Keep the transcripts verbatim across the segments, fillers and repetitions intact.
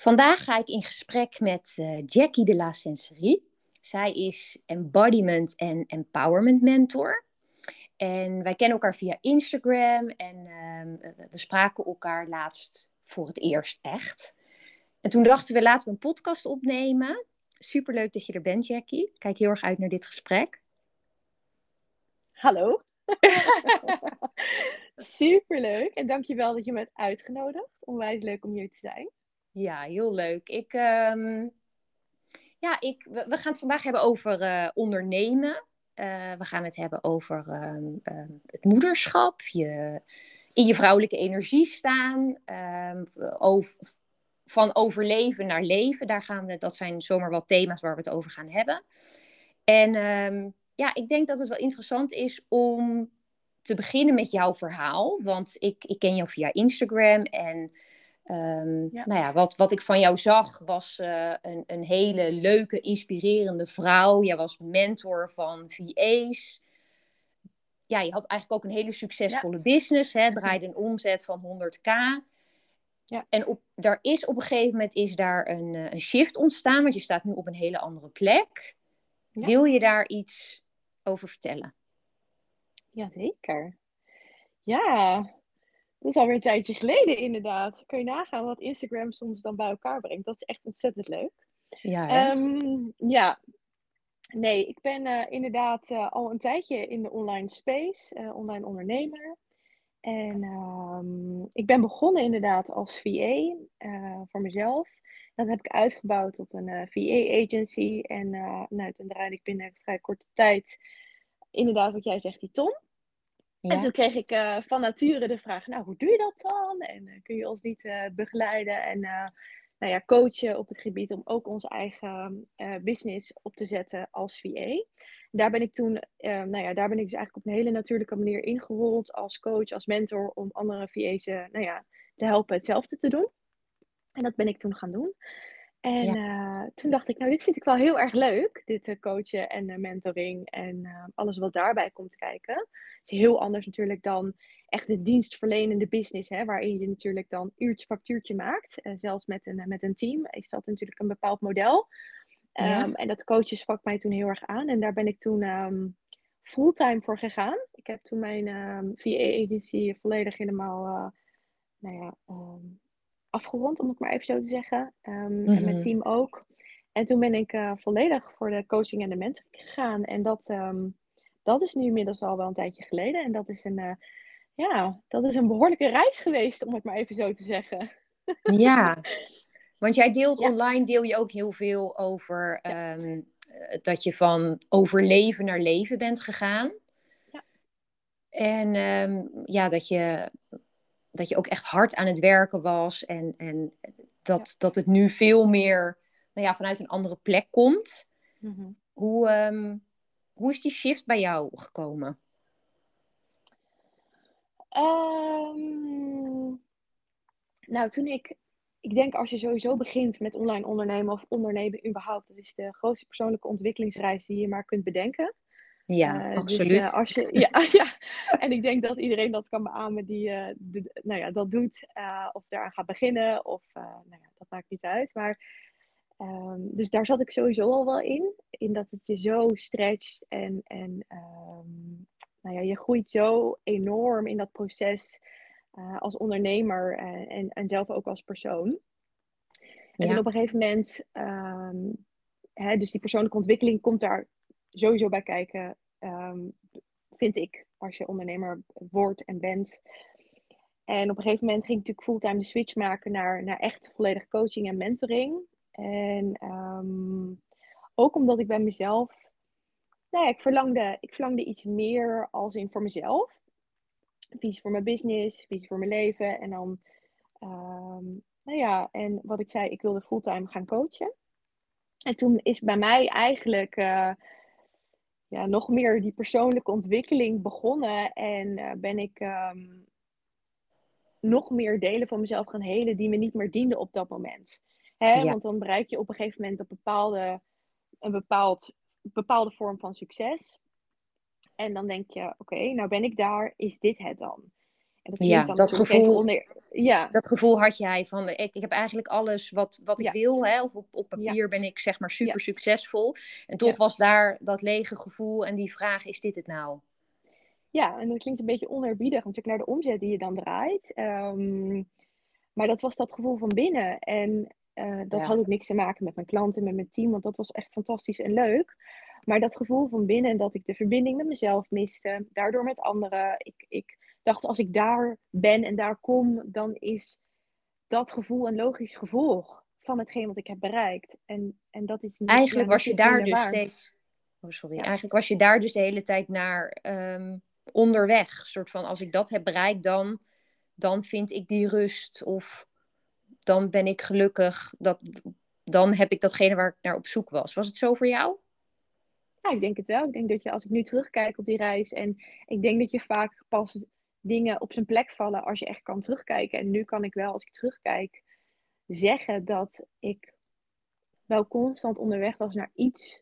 Vandaag ga ik in gesprek met uh, Jackie de La Senserie. Zij is embodiment en empowerment mentor. En wij kennen elkaar via Instagram en uh, we spraken elkaar laatst voor het eerst echt. En toen dachten we, laten we een podcast opnemen. Superleuk dat je er bent, Jackie. Ik kijk heel erg uit naar dit gesprek. Hallo. Superleuk. En dankjewel dat je me hebt uitgenodigd. Onwijs leuk om hier te zijn. Ja, heel leuk. Ik, um, ja, ik, we, we gaan het vandaag hebben over uh, ondernemen. Uh, we gaan het hebben over um, um, het moederschap, je, in je vrouwelijke energie staan, um, over, van overleven naar leven. Daar gaan we, dat zijn zomaar wat thema's waar we het over gaan hebben. En um, ja, ik denk dat het wel interessant is om te beginnen met jouw verhaal. Want ik, ik ken jou via Instagram en Um, Ja. nou ja, wat, wat ik van jou zag was uh, een, een hele leuke, inspirerende vrouw. Jij was mentor van V A's. Ja, je had eigenlijk ook een hele succesvolle Ja. business. Hè? Draaide een omzet van honderd k. Ja. En op, daar is op een gegeven moment is daar een, een shift ontstaan. Want je staat nu op een hele andere plek. Ja. Wil je daar iets over vertellen? Jazeker. Ja, dat is alweer een tijdje geleden inderdaad. Kun je nagaan wat Instagram soms dan bij elkaar brengt. Dat is echt ontzettend leuk. Ja, hè? Um, ja, nee, ik ben uh, inderdaad uh, al een tijdje in de online space, uh, online ondernemer. En um, ik ben begonnen inderdaad als V A uh, voor mezelf. Dat heb ik uitgebouwd tot een uh, V A-agency. En uh, nou, toen draaide ik binnen een vrij korte tijd inderdaad wat jij zegt, die ton. Ja. En toen kreeg ik uh, van nature de vraag, nou, hoe doe je dat dan? En uh, kun je ons niet uh, begeleiden en uh, nou ja, coachen op het gebied om ook onze eigen uh, business op te zetten als V A? Daar ben ik toen, uh, nou ja, daar ben ik dus eigenlijk op een hele natuurlijke manier ingerold als coach, als mentor, om andere V A's uh, nou ja, te helpen hetzelfde te doen. En dat ben ik toen gaan doen. En Ja. uh, toen dacht ik, nou, dit vind ik wel heel erg leuk, dit uh, coachen en uh, mentoring en uh, alles wat daarbij komt kijken. Het is heel anders natuurlijk dan echt de dienstverlenende business, hè, waarin je natuurlijk dan uurtje factuurtje maakt. Uh, zelfs met een, uh, met een team is dat natuurlijk een bepaald model. Um, Ja. En dat coachen sprak mij toen heel erg aan en daar ben ik toen um, fulltime voor gegaan. Ik heb toen mijn um, V A-agency volledig helemaal, uh, nou ja... Um, afgerond, om het maar even zo te zeggen. Um, mm-hmm. En mijn team ook. En toen ben ik uh, volledig voor de coaching en de mentoring gegaan. En dat, um, dat is nu inmiddels al wel een tijdje geleden. En dat is een, uh, ja, dat is een behoorlijke reis geweest, om het maar even zo te zeggen. Ja. Want jij deelt ja. online, deel je ook heel veel over Ja. um, dat je van overleven naar leven bent gegaan. Ja. En um, ja, dat je, dat je ook echt hard aan het werken was. En, en dat, Ja. dat het nu veel meer nou ja, vanuit een andere plek komt. Mm-hmm. Hoe, um, hoe is die shift bij jou gekomen? Um, nou, toen ik... Ik denk als je sowieso begint met online ondernemen of ondernemen überhaupt, dat is de grootste persoonlijke ontwikkelingsreis die je maar kunt bedenken. Ja, Uh, dus absoluut. uh, als je, ja, ja, en ik denk dat iedereen dat kan beamen die uh, de, nou ja, dat doet, uh, of daaraan gaat beginnen, of uh, nou ja, dat maakt niet uit. Maar, um, dus daar zat ik sowieso al wel in, in dat het je zo stretcht en, en um, nou ja, je groeit zo enorm in dat proces uh, als ondernemer uh, en, en zelf ook als persoon. En Ja. toen op een gegeven moment, um, hè, dus die persoonlijke ontwikkeling komt daar sowieso bij kijken. Um, vind ik, als je ondernemer wordt en bent. En op een gegeven moment ging ik natuurlijk fulltime de switch maken naar, naar echt volledig coaching en mentoring. En um, ook omdat ik bij mezelf, nou ja, ik verlangde, ik verlangde iets meer als in voor mezelf. Visie voor mijn business, visie voor mijn leven. En dan, um, nou ja, en wat ik zei, ik wilde fulltime gaan coachen. En toen is bij mij eigenlijk... Uh, ja, nog meer die persoonlijke ontwikkeling begonnen. En uh, ben ik um, nog meer delen van mezelf gaan helen die me niet meer dienden op dat moment. Hè? Ja. Want dan bereik je op een gegeven moment een bepaalde, een bepaald, bepaalde vorm van succes. En dan denk je, oké, okay, nou ben ik daar, is dit het dan? En dat Ja, klinkt dan dat natuurlijk even gevoel, onder... Ja, dat gevoel had jij van, ik, ik heb eigenlijk alles wat, wat ik ja, wil. Hè? Of op, op ja, papier ben ik zeg maar ja, super succesvol. En toch ja. was daar dat lege gevoel en die vraag, is dit het nou? Ja, en dat klinkt een beetje oneerbiedig natuurlijk naar de omzet die je dan draait. Ehm, maar dat was dat gevoel van binnen. En eh, dat Ja, had ook niks te maken met mijn klanten, met mijn team, want dat was echt fantastisch en leuk. Maar dat gevoel van binnen, dat ik de verbinding met mezelf miste, daardoor met anderen. Ik, ik dacht, als ik daar ben en daar kom, dan is dat gevoel een logisch gevolg van hetgeen wat ik heb bereikt. En, en dat is niet, ja, eigenlijk was je niet daar minder dus waar. steeds, oh sorry, Ja. eigenlijk was je daar dus de hele tijd naar ehm, onderweg. Een soort van, als ik dat heb bereikt, dan, dan vind ik die rust. Of dan ben ik gelukkig. Dat, dan heb ik datgene waar ik naar op zoek was. Was het zo voor jou? Ja, ik denk het wel. Ik denk dat je, als ik nu terugkijk op die reis, en ik denk dat je vaak pas dingen op zijn plek vallen als je echt kan terugkijken. En nu kan ik wel, als ik terugkijk, zeggen dat ik wel constant onderweg was naar iets,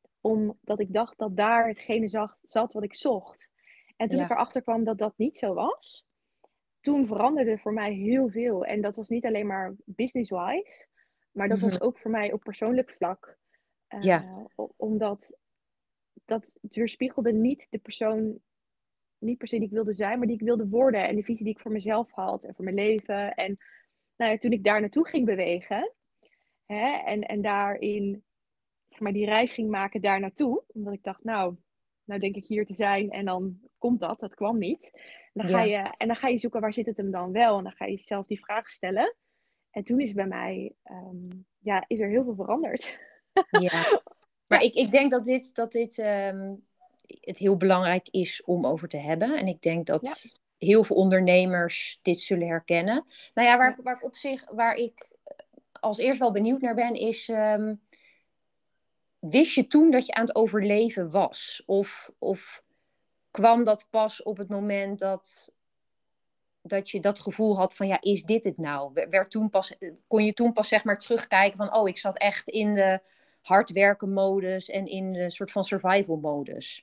omdat ik dacht dat daar hetgene zag, zat wat ik zocht. En toen ik Ja. erachter kwam dat dat niet zo was, toen veranderde voor mij heel veel. En dat was niet alleen maar business-wise, maar dat Mhm. was ook voor mij op persoonlijk vlak. Ja. Uh, omdat dat weerspiegelde niet de persoon, niet per se die ik wilde zijn, maar die ik wilde worden. En de visie die ik voor mezelf had en voor mijn leven. En nou ja, toen ik daar naartoe ging bewegen, hè, en, en daarin, zeg maar, die reis ging maken daar naartoe. Omdat ik dacht, nou, nou denk ik hier te zijn en dan komt dat. Dat kwam niet. En dan ga Ja. je, en dan ga je zoeken, waar zit het hem dan wel? En dan ga je jezelf die vraag stellen. En toen is bij mij, um, ja, is er heel veel veranderd. Ja. Maar Ja, ik, ik denk dat dit, dat dit ehm, het heel belangrijk is om over te hebben. En ik denk ja, dat heel veel ondernemers dit zullen herkennen. Nou ja, waar, ja. ik- waar ik op zich, waar ik als eerst wel benieuwd naar ben, is... ehm, wist je toen dat je aan het overleven was? Of, of kwam dat pas op het moment dat, dat je dat gevoel had van, ja, is dit het nou? Werd toen pas, kon je toen pas zeg maar terugkijken van, oh, ik zat echt in de hard werken modus en in de soort van survival modus?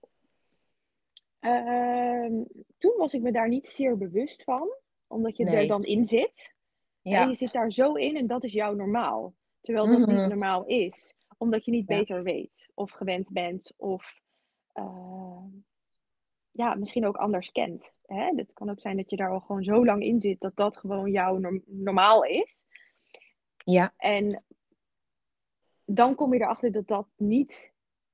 Ehm, toen was ik me daar niet zeer bewust van, omdat je er Nee. dan in zit. Hè, je Ja. zit daar zo in en dat is jouw normaal. Terwijl dat niet Mhm. normaal is, omdat je niet Ja. beter weet of gewend bent of uh, ja, misschien ook anders kent. Hè? Het kan ook zijn dat je daar al gewoon zo lang in zit dat dat gewoon jouw norm- normaal is. Ja. En dan kom je erachter dat dat niet,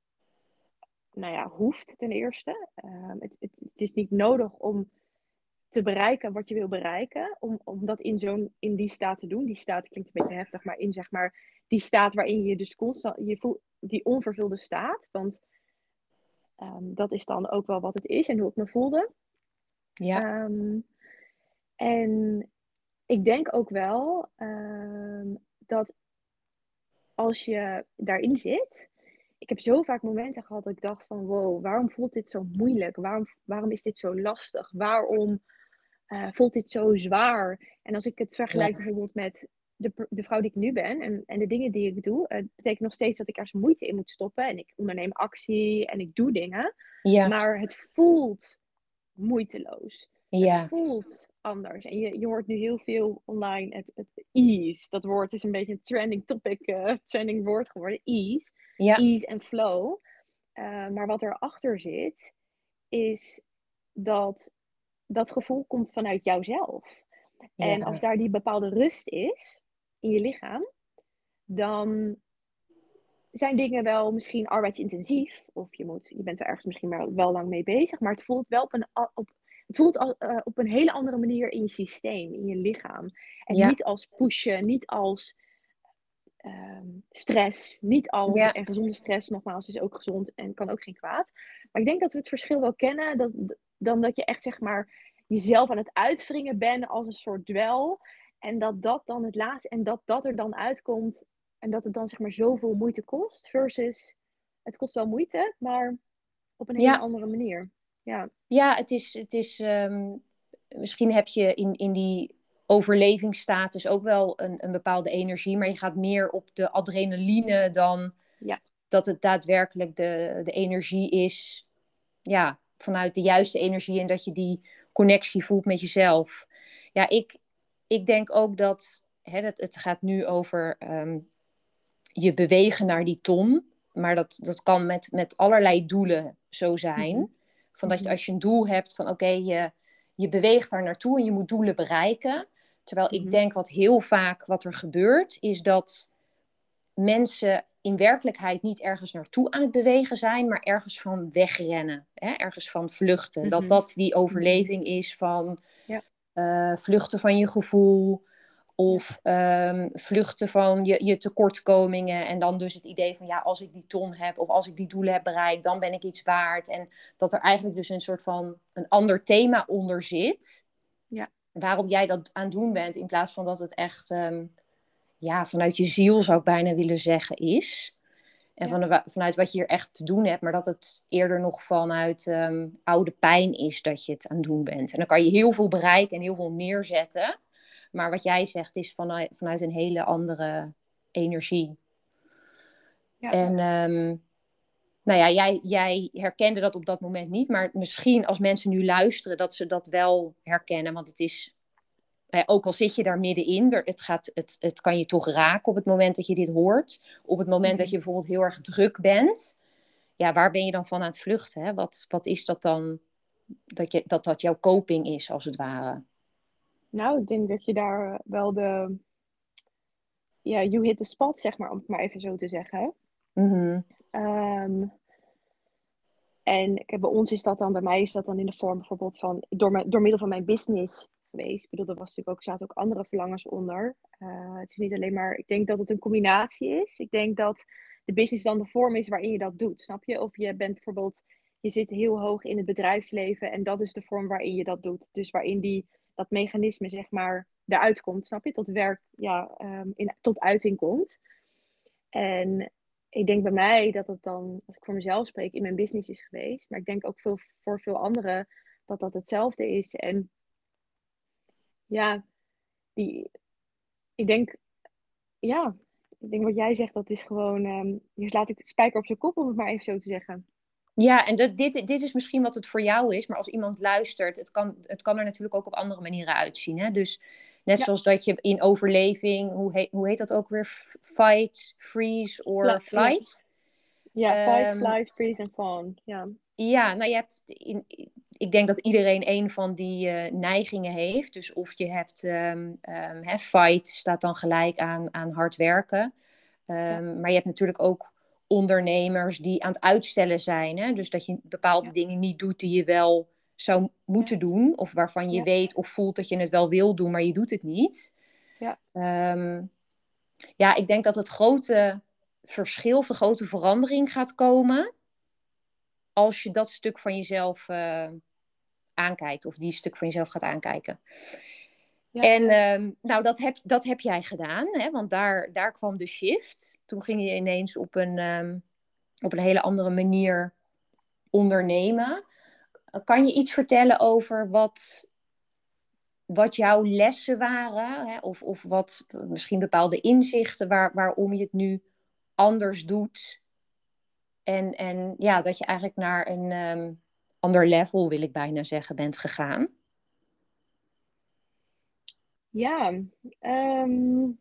nou ja, hoeft ten eerste. Uh, het, het, het is niet nodig om te bereiken wat je wil bereiken, om, om dat in, zo'n, in die staat te doen. Die staat klinkt een beetje heftig, maar in zeg maar die staat waarin je dus constant, je voelt die onvervulde staat, want um, dat is dan ook wel wat het is en hoe ik me voelde. Ja. Um, en ik denk ook wel um, dat als je daarin zit, ik heb zo vaak momenten gehad dat ik dacht van wow, waarom voelt dit zo moeilijk? Waarom, waarom is dit zo lastig? Waarom uh, voelt dit zo zwaar? En als ik het Ja. vergelijk bijvoorbeeld met de, de vrouw die ik nu ben en, en de dingen die ik doe, uh, betekent nog steeds dat ik ergens moeite in moet stoppen. En ik onderneem actie en ik doe dingen. Ja. Maar het voelt moeiteloos. Het Ja. voelt anders. En je, je hoort nu heel veel online het, het ease. Dat woord is een beetje een trending topic, uh, trending woord geworden. Ease. Ja. Ease en flow. Uh, maar wat erachter zit, is dat dat gevoel komt vanuit jouzelf. En als Ja. daar die bepaalde rust is in je lichaam, dan zijn dingen wel misschien arbeidsintensief. Of je, moet, je bent er ergens misschien wel, wel lang mee bezig. Maar het voelt wel op een, op, het voelt al, uh, op een hele andere manier in je systeem, in je lichaam. En Ja. niet als pushen, niet als um, stress. Niet als, Ja. en gezonde stress nogmaals is ook gezond en kan ook geen kwaad. Maar ik denk dat we het verschil wel kennen. Dat, dan dat je echt zeg maar jezelf aan het uitwringen bent als een soort dwel. En dat dat dan het laatste, en dat dat er dan uitkomt. En dat het dan zeg maar zoveel moeite kost. Versus, het kost wel moeite, maar op een hele Ja. andere manier. Ja, Ja, het is, het is um, misschien heb je in, in die overlevingsstatus ook wel een, een bepaalde energie, maar je gaat meer op de adrenaline dan ja, dat het daadwerkelijk de, de energie is, ja, vanuit de juiste energie en dat je die connectie voelt met jezelf. Ja, ik, ik denk ook dat, hè, dat het gaat nu over um, je bewegen naar die ton. Maar dat, dat kan met, met allerlei doelen zo zijn. Mhm. Van dat je, Mhm. als je een doel hebt van oké, okay, je, je beweegt daar naartoe en je moet doelen bereiken. Terwijl ik Mhm. denk wat heel vaak wat er gebeurt, is dat mensen in werkelijkheid niet ergens naartoe aan het bewegen zijn, maar ergens van wegrennen. Hè? Ergens van vluchten. Dat Mhm. dat die Mhm. overleving is van Ja. uh, vluchten van je gevoel. Ja. Of um, vluchten van je, je tekortkomingen. En dan dus het idee van ja, als ik die ton heb of als ik die doelen heb bereikt, dan ben ik iets waard. En dat er eigenlijk dus een soort van een ander thema onder zit. Ja. Waarom jij dat aan het doen bent. In plaats van dat het echt um, ja, vanuit je ziel, zou ik bijna willen zeggen, is. En Ja. van de, vanuit wat je hier echt te doen hebt. Maar dat het eerder nog vanuit um, oude pijn is dat je het aan het doen bent. En dan kan je heel veel bereiken en heel veel neerzetten. Maar wat jij zegt is vanuit, vanuit een hele andere energie. Ja. En um, nou ja, jij, jij herkende dat op dat moment niet. Maar misschien als mensen nu luisteren, dat ze dat wel herkennen. Want het is, eh, ook al zit je daar middenin, er, het, gaat, het, het kan je toch raken op het moment dat je dit hoort. Op het moment Mhm. dat je bijvoorbeeld heel erg druk bent. Ja, waar ben je dan van aan het vluchten? Hè? Wat, wat is dat dan, dat, je, dat dat jouw coping is, als het ware? Nou, ik denk dat je daar wel de... Ja, you hit the spot, zeg maar, om het maar even zo te zeggen. Mm-hmm. Um, en kijk, bij ons is dat dan, bij mij is dat dan in de vorm bijvoorbeeld van, door, mijn, door middel van mijn business geweest. Ik bedoel, er was natuurlijk ook, zaten ook andere verlangens onder. Uh, het is niet alleen maar, ik denk dat het een combinatie is. Ik denk dat de business dan de vorm is waarin je dat doet, snap je? Of je bent bijvoorbeeld, je zit heel hoog in het bedrijfsleven en dat is de vorm waarin je dat doet. Dus waarin die, dat mechanisme, zeg maar, eruit komt, snap je? Tot werk, ja, um, in, tot uiting komt. En ik denk bij mij dat het dan, als ik voor mezelf spreek, in mijn business is geweest. Maar ik denk ook veel, voor veel anderen dat dat hetzelfde is. En ja, die, ik denk, ja, ik denk wat jij zegt, dat is gewoon, um, dus laat ik het spijker op zijn kop, om het maar even zo te zeggen. Ja, en dat, dit, dit is misschien wat het voor jou is, maar als iemand luistert, het kan, het kan er natuurlijk ook op andere manieren uitzien. Hè? Dus net Ja. zoals dat je in overleving, hoe heet, hoe heet dat ook weer? Fight, freeze or Fla- ja. flight? Ja, fight, Um, flight, freeze en fawn. Ja. ja, nou je hebt, in, ik denk dat iedereen een van die uh, neigingen heeft. Dus of je hebt, um, um, hè, fight staat dan gelijk aan, aan hard werken. Um, Ja. maar je hebt natuurlijk ook ondernemers die aan het uitstellen zijn. Hè? Dus dat je bepaalde Ja. dingen niet doet die je wel zou moeten Ja. doen. Of waarvan je Ja. weet of voelt dat je het wel wil doen, maar je doet het niet. Ja. Um, ja, ik denk dat het grote verschil of de grote verandering gaat komen als je dat stuk van jezelf uh, aankijkt. Of die stuk van jezelf gaat aankijken. Ja. En um, nou, dat heb, dat heb jij gedaan. Hè? Want daar, daar kwam de shift. Toen ging je ineens op een, um, op een hele andere manier ondernemen. Kan je iets vertellen over wat, wat jouw lessen waren? Hè? Of, of wat misschien bepaalde inzichten waar, waarom je het nu anders doet? En, en ja, dat je eigenlijk naar een um, ander level, wil ik bijna zeggen, bent gegaan. Ja, um,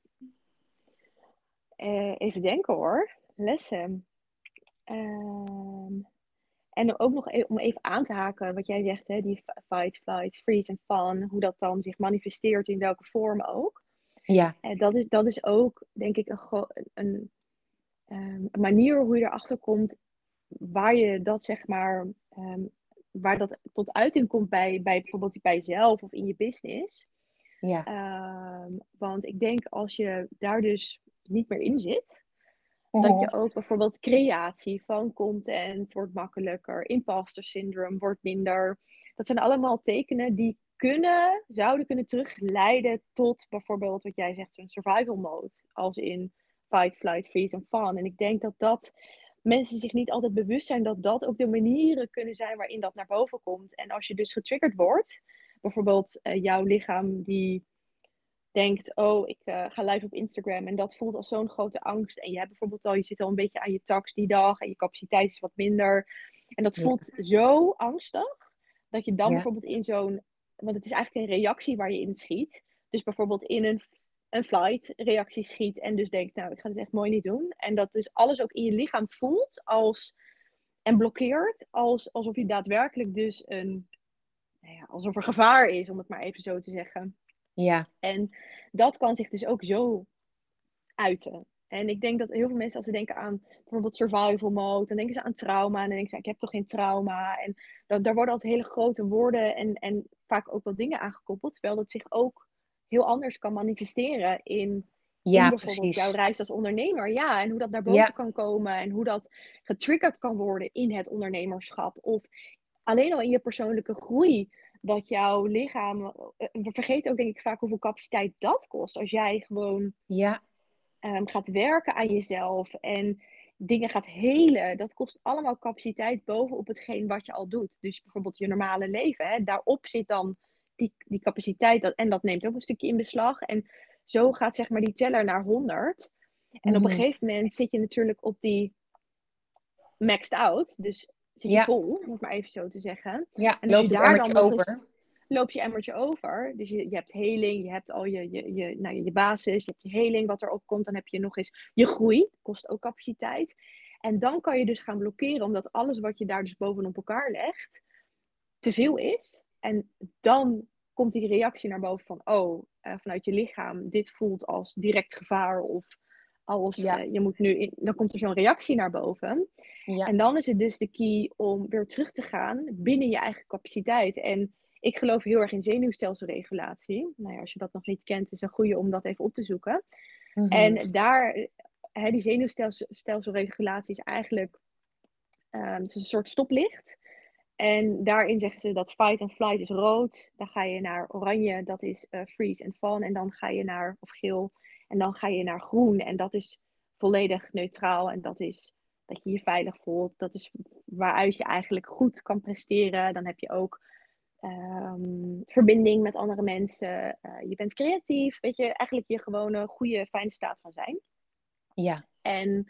uh, even denken hoor. Lessen. Um, en ook nog even, om even aan te haken wat jij zegt, hè, die fight, flight, freeze en fawn, hoe dat dan zich manifesteert in welke vorm ook. Ja. En dat is, dat is ook, denk ik, een, een, een manier hoe je erachter komt waar je dat, zeg maar, um, waar dat tot uiting komt bij, bij bijvoorbeeld bij jezelf of in je business. Ja. Um, want ik denk als je daar dus niet meer in zit, dat je ook bijvoorbeeld creatie van content wordt makkelijker, imposter syndroom wordt minder. Dat zijn allemaal tekenen die kunnen, zouden kunnen terugleiden tot bijvoorbeeld wat jij zegt, een survival mode. Als in fight, flight, freeze en fawn. En ik denk dat dat mensen zich niet altijd bewust zijn dat dat ook de manieren kunnen zijn waarin dat naar boven komt. En als je dus getriggerd wordt, bijvoorbeeld uh, jouw lichaam die denkt, oh, ik uh, ga live op Instagram en dat voelt als zo'n grote angst. En je hebt bijvoorbeeld al, je zit al een beetje aan je tax die dag en je capaciteit is wat minder. En dat voelt Ja. zo angstig, dat je dan Ja. bijvoorbeeld in zo'n want het is eigenlijk een reactie waar je in schiet. Dus bijvoorbeeld in een, een flight reactie schiet en dus denkt, nou, ik ga het echt mooi niet doen. En dat dus alles ook in je lichaam voelt als, en blokkeert, als, alsof je daadwerkelijk dus een, nou ja, alsof er gevaar is, om het maar even zo te zeggen. Ja. En dat kan zich dus ook zo uiten. En ik denk dat heel veel mensen, als ze denken aan bijvoorbeeld survival mode, dan denken ze aan trauma. En dan denken ze, ik heb toch geen trauma. En dan, daar worden altijd hele grote woorden en, en vaak ook wel dingen aangekoppeld. Terwijl dat zich ook heel anders kan manifesteren in, in Ja, bijvoorbeeld jouw precies. reis als ondernemer. Ja, en hoe dat naar boven Ja, kan komen. En hoe dat getriggerd kan worden in het ondernemerschap. Of alleen al in je persoonlijke groei. Dat jouw lichaam, we vergeten ook denk ik vaak hoeveel capaciteit dat kost. Als jij gewoon ja, um, gaat werken aan jezelf en dingen gaat helen. Dat kost allemaal capaciteit bovenop hetgeen wat je al doet. Dus bijvoorbeeld je normale leven. Hè, daarop zit dan die, die capaciteit. Dat, en dat neemt ook een stukje in beslag. En zo gaat zeg maar die teller naar honderd. En op een mhm, gegeven moment zit je natuurlijk op die maxed out. Dus zit je ja, vol, om het maar even zo te zeggen. ja. En als je Loopt het daar dan emmertje nog eens over? loop je emmertje over. Dus je, je hebt heling, je hebt al je, je, je, nou, je basis, je hebt je heling wat erop komt. Dan heb je nog eens je groei, kost ook capaciteit. En dan kan je dus gaan blokkeren, omdat alles wat je daar dus bovenop elkaar legt, te veel is. En dan komt die reactie naar boven van, oh, uh, vanuit je lichaam, dit voelt als direct gevaar of als Ja, uh, je moet nu, in, dan komt er zo'n reactie naar boven. ja, En dan is het dus de key om weer terug te gaan binnen je eigen capaciteit. En ik geloof heel erg in zenuwstelselregulatie. Nou ja, als je dat nog niet kent, is het een goede om dat even op te zoeken. mhm, En daar, hè, die zenuwstelselregulatie is eigenlijk um, het is een soort stoplicht. En daarin zeggen ze dat fight and flight is rood. Dan ga je naar oranje, dat is uh, freeze and fawn. En dan ga je naar, of geel, en dan ga je naar groen. En dat is volledig neutraal. En dat is dat je je veilig voelt. Dat is waaruit je eigenlijk goed kan presteren. Dan heb je ook um, verbinding met andere mensen. Uh, je bent creatief. Weet je, eigenlijk je gewone, goede, fijne staat van zijn. ja, En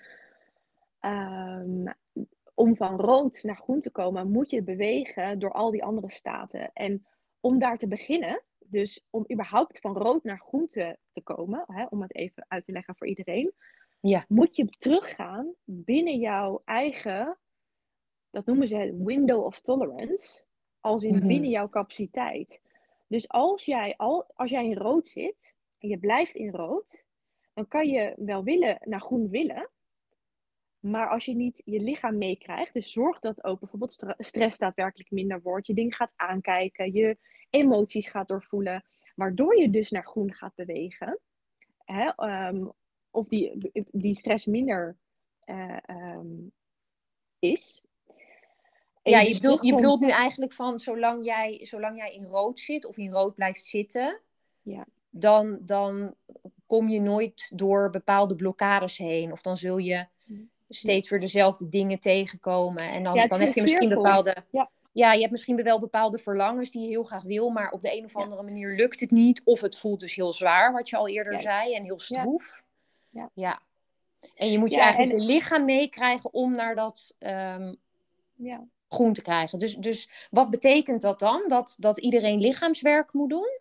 um, om van rood naar groen te komen, moet je bewegen door al die andere staten. En om daar te beginnen, dus om überhaupt van rood naar groen te, te komen, hè, om het even uit te leggen voor iedereen, ja, moet je teruggaan binnen jouw eigen, dat noemen ze het window of tolerance, als in mhm, binnen jouw capaciteit. Dus als jij, al, als jij in rood zit en je blijft in rood, dan kan je wel willen naar groen willen. Maar als je niet je lichaam meekrijgt, dus zorg dat ook bijvoorbeeld stra- stress daadwerkelijk minder wordt. Je dingen gaat aankijken, je emoties gaat doorvoelen. Waardoor je dus naar groen gaat bewegen. Hè? Um, of die, die stress minder uh, um, is. En ja, je je dus bedoelt, je bedoelt nu terugkomt. eigenlijk van zolang jij, zolang jij in rood zit of in rood blijft zitten, Ja. dan, dan kom je nooit door bepaalde blokkades heen. Of dan zul je Ja. steeds weer dezelfde dingen tegenkomen. En ja, dan, het dan is heb een je misschien cirkel. bepaalde. Ja, Ja, je hebt misschien wel bepaalde verlangens die je heel graag wil, maar op de een of ja, andere manier lukt het niet. Of het voelt dus heel zwaar, wat je al eerder juist. zei, en heel Ja, stroef. ja. Ja. En je moet je Ja, eigenlijk en je lichaam meekrijgen om naar dat um, ja. groen te krijgen. Dus, dus wat betekent dat dan? Dat, dat iedereen lichaamswerk moet doen?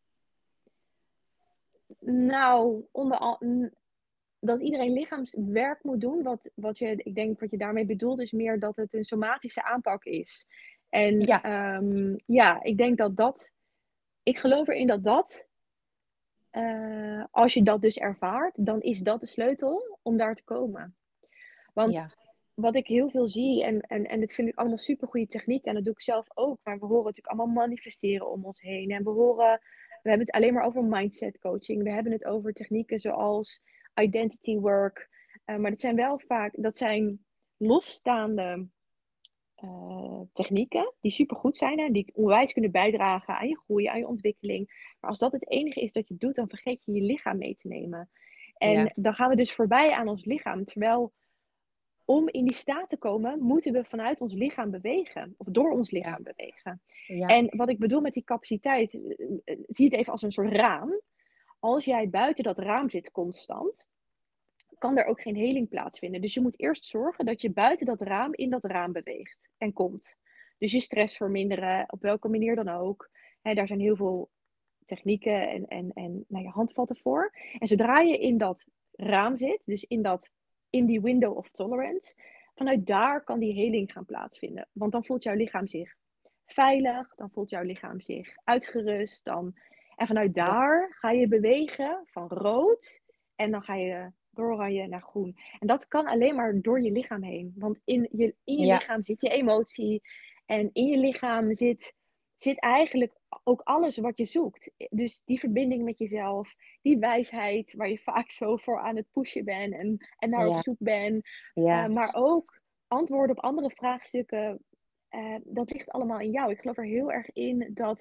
Nou, onder al, dat iedereen lichaamswerk moet doen. Wat, wat je, ik denk wat je daarmee bedoelt, is meer dat het een somatische aanpak is. En Ja, um, ja, ik denk dat dat. Ik geloof erin dat dat. Uh, als je dat dus ervaart, dan is dat de sleutel om daar te komen. Want ja, wat ik heel veel zie, en, en, en dit vind ik allemaal super goede techniek, en dat doe ik zelf ook, maar we horen natuurlijk allemaal manifesteren om ons heen. En we horen, we hebben het alleen maar over mindset coaching. We hebben het over technieken zoals identity work. Uh, maar dat zijn wel vaak, dat zijn losstaande uh, technieken die super goed zijn en die onwijs kunnen bijdragen aan je groei, aan je ontwikkeling. Maar als dat het enige is dat je doet, dan vergeet je je lichaam mee te nemen. ja, En dan gaan we dus voorbij aan ons lichaam, terwijl om in die staat te komen, moeten we vanuit ons lichaam bewegen. Of door ons ja, lichaam bewegen. ja, En wat ik bedoel met die capaciteit, zie het even als een soort raam. Als jij buiten dat raam zit constant, kan er ook geen heling plaatsvinden. Dus je moet eerst zorgen dat je buiten dat raam in dat raam beweegt en komt. Dus je stress verminderen, op welke manier dan ook. Hè, daar zijn heel veel technieken en, en, en nou ja, handvatten voor. En zodra je in dat raam zit, dus in, dat, in die window of tolerance, vanuit daar kan die heling gaan plaatsvinden. Want dan voelt jouw lichaam zich veilig, dan voelt jouw lichaam zich uitgerust. Dan... En vanuit Ja. daar ga je bewegen van rood en dan ga je door oranje naar groen. En dat kan alleen maar door je lichaam heen. Want in je, in je Ja. lichaam zit je emotie en in je lichaam zit, zit eigenlijk ook alles wat je zoekt. Dus die verbinding met jezelf, die wijsheid waar je vaak zo voor aan het pushen bent en, en naar op Ja. zoek bent. Uh, Ja. maar ook antwoorden op andere vraagstukken. Uh, dat ligt allemaal in jou. Ik geloof er heel erg in dat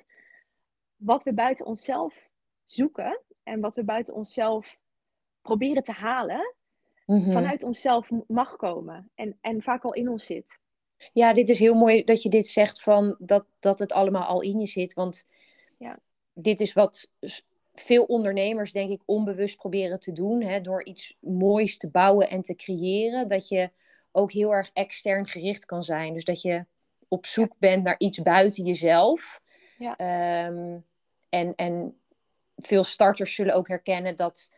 wat we buiten onszelf zoeken en wat we buiten onszelf proberen te halen, Mhm. vanuit onszelf mag komen en, en vaak al in ons zit. Ja, dit is heel mooi dat je dit zegt van dat, dat het allemaal al in je zit. Want Ja. dit is wat veel ondernemers denk ik onbewust proberen te doen. Hè, door iets moois te bouwen en te creëren. Dat je ook heel erg extern gericht kan zijn. Dus dat je op zoek Ja. bent naar iets buiten jezelf. Ja. Um, en, en veel starters zullen ook herkennen dat,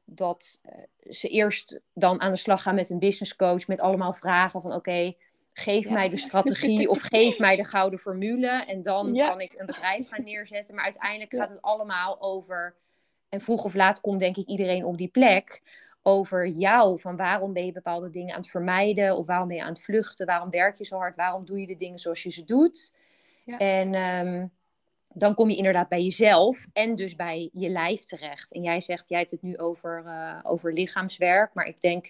dat uh, ze eerst dan aan de slag gaan met een business coach. Met allemaal vragen van oké, okay, geef ja. mij de strategie of geef mij de gouden formule. En dan ja. kan ik een bedrijf gaan neerzetten. Maar uiteindelijk ja. gaat het allemaal over... En vroeg of laat komt denk ik iedereen op die plek. Over jou. Van waarom ben je bepaalde dingen aan het vermijden? Of waarom ben je aan het vluchten? Waarom werk je zo hard? Waarom doe je de dingen zoals je ze doet? Ja. En um, dan kom je inderdaad bij jezelf. En dus bij je lijf terecht. En jij zegt, jij hebt het nu over, uh, over lichaamswerk. Maar ik denk...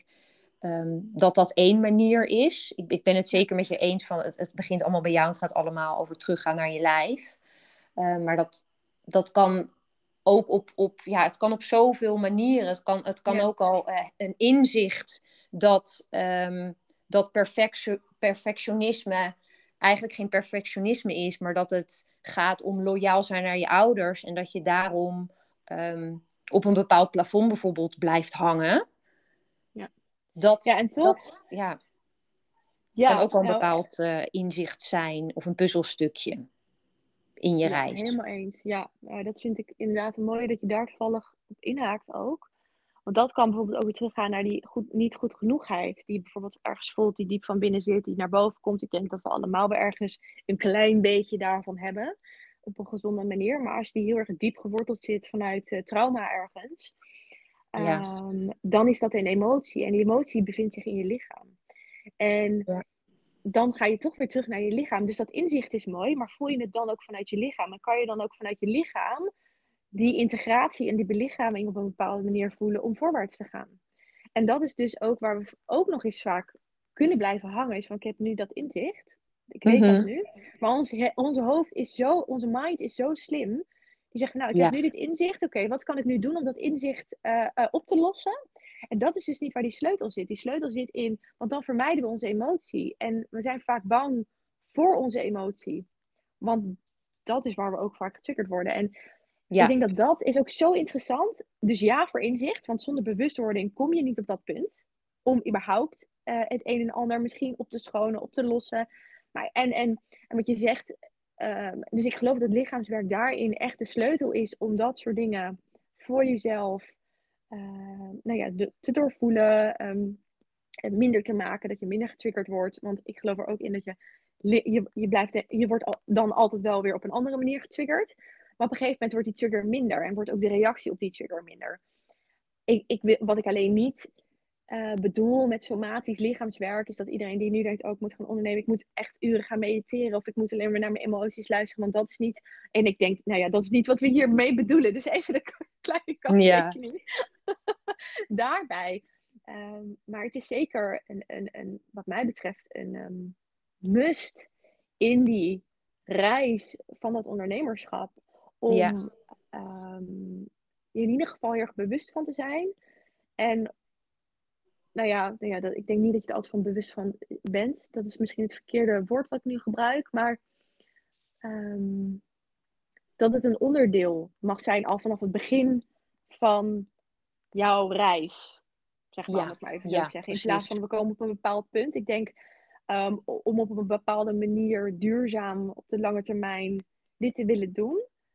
Um, dat dat één manier is. Ik, ik ben het zeker met je eens van het, het begint allemaal bij jou en het gaat allemaal over teruggaan naar je lijf. Uh, maar dat, dat kan ook op, op, ja, het kan op zoveel manieren. Het kan, het kan ja. ook al uh, een inzicht dat, um, dat perfectio, perfectionisme eigenlijk geen perfectionisme is, maar dat het gaat om loyaal zijn naar je ouders en dat je daarom um, op een bepaald plafond bijvoorbeeld blijft hangen. Dat, Ja, en toch? dat ja, ja, kan ook wel een nou, bepaald uh, inzicht zijn of een puzzelstukje in je ja, reis. helemaal eens. Ja, uh, dat vind ik inderdaad mooi dat je daar toevallig op inhaakt ook. Want dat kan bijvoorbeeld ook weer teruggaan naar die goed, niet goed genoegheid. Die je bijvoorbeeld ergens voelt, die diep van binnen zit, die naar boven komt. Ik denk dat we allemaal wel ergens een klein beetje daarvan hebben. Op een gezonde manier. Maar als die heel erg diep geworteld zit vanuit uh, trauma ergens. Ja. Um, dan is dat een emotie. En die emotie bevindt zich in je lichaam. En Ja. dan ga je toch weer terug naar je lichaam. Dus dat inzicht is mooi, maar voel je het dan ook vanuit je lichaam? En kan je dan ook vanuit je lichaam die integratie en die belichaming op een bepaalde manier voelen om voorwaarts te gaan? En dat is dus ook waar we ook nog eens vaak kunnen blijven hangen. Is van, ik heb nu dat inzicht. Ik weet Mm-hmm. dat nu. Maar onze, onze hoofd is zo, onze mind is zo slim. Die zegt, nou, ik ja. heb nu dit inzicht. Oké, okay, wat kan ik nu doen om dat inzicht uh, uh, op te lossen? En dat is dus niet waar die sleutel zit. Die sleutel zit in, want dan vermijden we onze emotie. En we zijn vaak bang voor onze emotie. Want dat is waar we ook vaak getriggerd worden. En ja. ik denk dat dat is ook zo interessant. Dus ja, voor inzicht. Want zonder bewustwording kom je niet op dat punt. Om überhaupt uh, het een en ander misschien op te schonen, op te lossen. Maar, en, en, en wat je zegt... Uh, dus ik geloof dat lichaamswerk daarin echt de sleutel is om dat soort dingen voor jezelf uh, nou ja, de, te doorvoelen, um, minder te maken, dat je minder getriggerd wordt. Want ik geloof er ook in dat je, je, je, blijft, je wordt al, dan altijd wel weer op een andere manier getriggerd. Maar op een gegeven moment wordt die trigger minder en wordt ook de reactie op die trigger minder. Ik, ik, wat ik alleen niet uh, bedoel met somatisch lichaamswerk is dat iedereen die nu denkt, oh, ik moet gaan ondernemen, ik moet echt uren gaan mediteren of ik moet alleen maar naar mijn emoties luisteren, want dat is niet... En ik denk, nou ja, dat is niet wat we hiermee bedoelen. Dus even een kleine kanttekening ja. daarbij. Um, maar het is zeker, een, een, een, wat mij betreft, een um, must in die reis van dat ondernemerschap om ja. um, in ieder geval heel erg bewust van te zijn. En nou ja, nou ja dat, ik denk niet dat je er altijd van bewust van bent. Dat is misschien het verkeerde woord wat ik nu gebruik. Maar um, dat het een onderdeel mag zijn al vanaf het begin van jouw reis. Zeg maar, ja. om het maar even ja, zo te zeggen. In plaats van we komen op een bepaald punt. Ik denk um, om op een bepaalde manier duurzaam op de lange termijn dit te willen doen.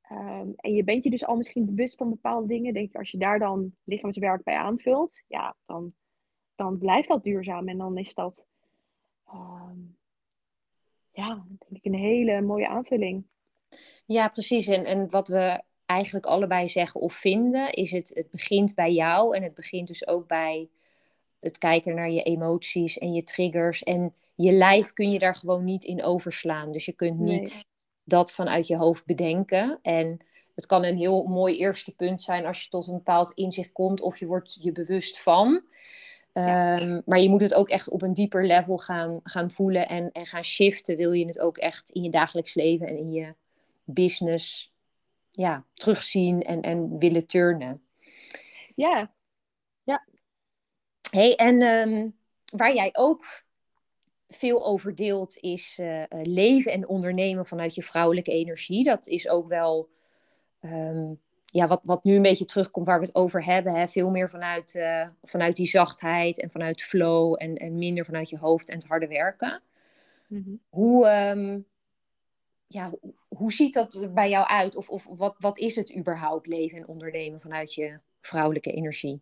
Um, en je bent je dus al misschien bewust van bepaalde dingen. Denk ik, als je daar dan lichaamswerk bij aanvult, ja, dan, dan blijft dat duurzaam. En dan is dat, um, ja, denk ik een hele mooie aanvulling. Ja, precies. En, en wat we eigenlijk allebei zeggen of vinden, is het, het begint bij jou. En het begint dus ook bij het kijken naar je emoties en je triggers. En je lijf kun je daar gewoon niet in overslaan. Dus je kunt Nee, niet dat vanuit je hoofd bedenken. En het kan een heel mooi eerste punt zijn als je tot een bepaald inzicht komt of je wordt je bewust van. ja, Um, maar je moet het ook echt op een dieper level gaan, gaan voelen en, en gaan shiften. Wil je het ook echt in je dagelijks leven en in je business ja, terugzien en, en willen turnen. ja, ja. Hey, en um, waar jij ook veel over deelt is uh, leven en ondernemen vanuit je vrouwelijke energie. Dat is ook wel um, ja, wat, wat nu een beetje terugkomt waar we het over hebben. Hè? Veel meer vanuit, uh, vanuit die zachtheid en vanuit flow en, en minder vanuit je hoofd en het harde werken. Mm-hmm. Hoe, um, ja, hoe, hoe ziet dat er bij jou uit? Of, of wat, wat is het überhaupt leven en ondernemen vanuit je vrouwelijke energie?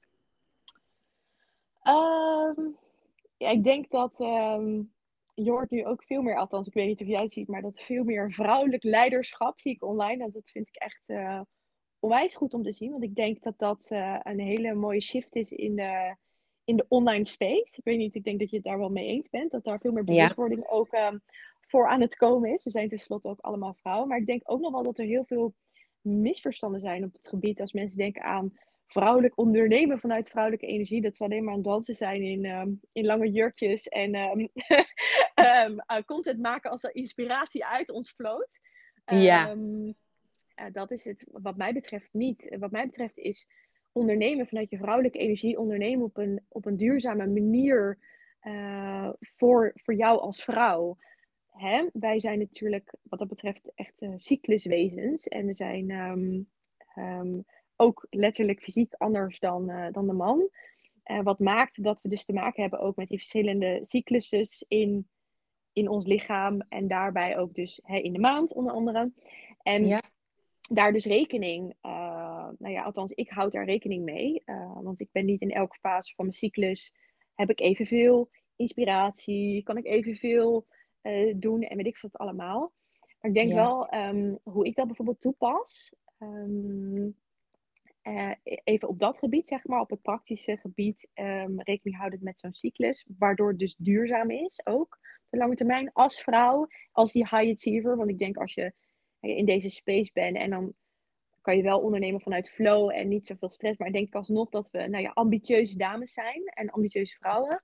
Um, ja, ik denk dat um, je hoort nu ook veel meer, althans, ik weet niet of jij het ziet, maar dat veel meer vrouwelijk leiderschap zie ik online. En dat vind ik echt uh, onwijs goed om te zien. Want ik denk dat dat uh, een hele mooie shift is in de, in de online space. Ik weet niet, ik denk dat je het daar wel mee eens bent. Dat daar veel meer Ja, bewustwording ook um, voor aan het komen is. We zijn tenslotte ook allemaal vrouwen. Maar ik denk ook nog wel dat er heel veel misverstanden zijn op het gebied. Als mensen denken aan vrouwelijk ondernemen vanuit vrouwelijke energie. Dat we alleen maar aan het dansen zijn in, um, in lange jurkjes. En um, um, uh, content maken als er inspiratie uit ons vloot. ja, Um, uh, dat is het wat mij betreft niet. Wat mij betreft is ondernemen vanuit je vrouwelijke energie. Ondernemen op een, op een duurzame manier uh, voor, voor jou als vrouw. Hè? Wij zijn natuurlijk wat dat betreft echt uh, cycluswezens. En we zijn um, um, ook letterlijk fysiek anders dan, uh, dan de man. Uh, wat maakt dat we dus te maken hebben ook met die verschillende cyclussen in, in ons lichaam. En daarbij ook dus hè, in de maand onder andere. En ja, daar dus rekening, uh, nou ja, althans ik houd daar rekening mee. Uh, want ik ben niet in elke fase van mijn cyclus, heb ik evenveel inspiratie, kan ik evenveel uh, doen en weet ik wat allemaal. Maar ik denk ja, wel, um, hoe ik dat bijvoorbeeld toepas, um, uh, even op dat gebied, zeg maar, op het praktische gebied, um, rekening houdend met zo'n cyclus, waardoor het dus duurzaam is ook, op de lange termijn, als vrouw, als die high achiever. Want ik denk als je in deze space bent en dan kan je wel ondernemen vanuit flow en niet zoveel stress. Maar ik denk alsnog dat we nou ja, ambitieuze dames zijn en ambitieuze vrouwen.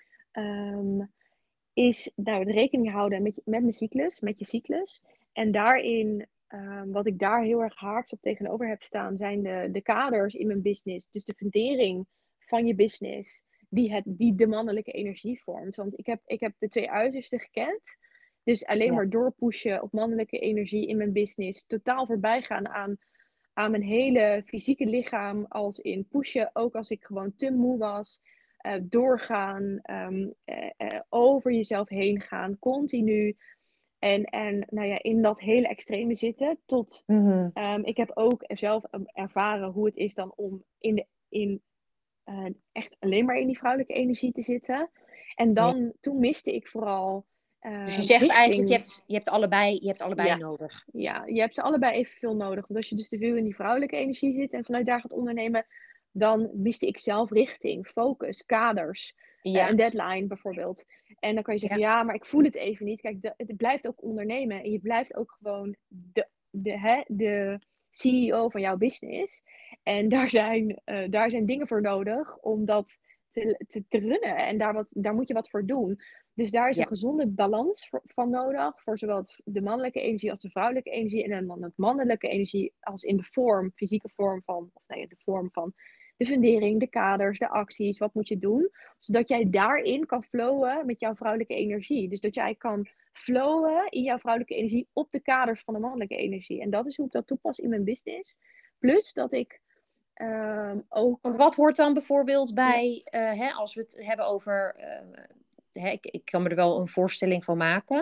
Um, is nou, de rekening houden met, met mijn cyclus, met je cyclus. En daarin, um, wat ik daar heel erg haaks op tegenover heb staan, zijn de, de kaders in mijn business. Dus de fundering van je business, die, het, die de mannelijke energie vormt. Want ik heb, ik heb de twee uitersten gekend. Dus alleen ja, maar doorpushen op mannelijke energie in mijn business. Totaal voorbij gaan aan, aan mijn hele fysieke lichaam. Als in pushen, ook als ik gewoon te moe was. Uh, doorgaan, um, uh, uh, over jezelf heen gaan, continu. En, en nou ja, in dat hele extreme zitten. Tot, mm-hmm. um, ik heb ook zelf ervaren hoe het is dan om in, de, in uh, echt alleen maar in die vrouwelijke energie te zitten. En Ja. dan, toen miste ik vooral Dus je uh, zegt eigenlijk, je richting. hebt, je hebt allebei, je hebt allebei Ja, nodig. ja, je hebt ze allebei evenveel nodig. Want als je dus te veel in die vrouwelijke energie zit en vanuit daar gaat ondernemen, dan miste ik zelf richting, focus, kaders, uh, een Ja, deadline bijvoorbeeld. En dan kan je zeggen, ja, ja, maar ik voel het even niet. Kijk, de, het blijft ook ondernemen en je blijft ook gewoon de, de, hè, de C E O van jouw business. En daar zijn, uh, daar zijn dingen voor nodig om dat te, te, te runnen. En daar, wat, daar moet je wat voor doen. Dus daar is een ja, gezonde balans voor, van nodig. Voor zowel de mannelijke energie als de vrouwelijke energie. En dan het mannelijke energie als in de vorm, fysieke vorm van, of nee, de vorm van de fundering, de kaders, de acties. Wat moet je doen? Zodat jij daarin kan flowen met jouw vrouwelijke energie. Dus dat jij kan flowen in jouw vrouwelijke energie op de kaders van de mannelijke energie. En dat is hoe ik dat toepas in mijn business. Plus dat ik um, want ook. wat hoort dan bijvoorbeeld Ja, bij, uh, hè, als we het hebben over, uh, hè, ik, ik kan me er wel een voorstelling van maken,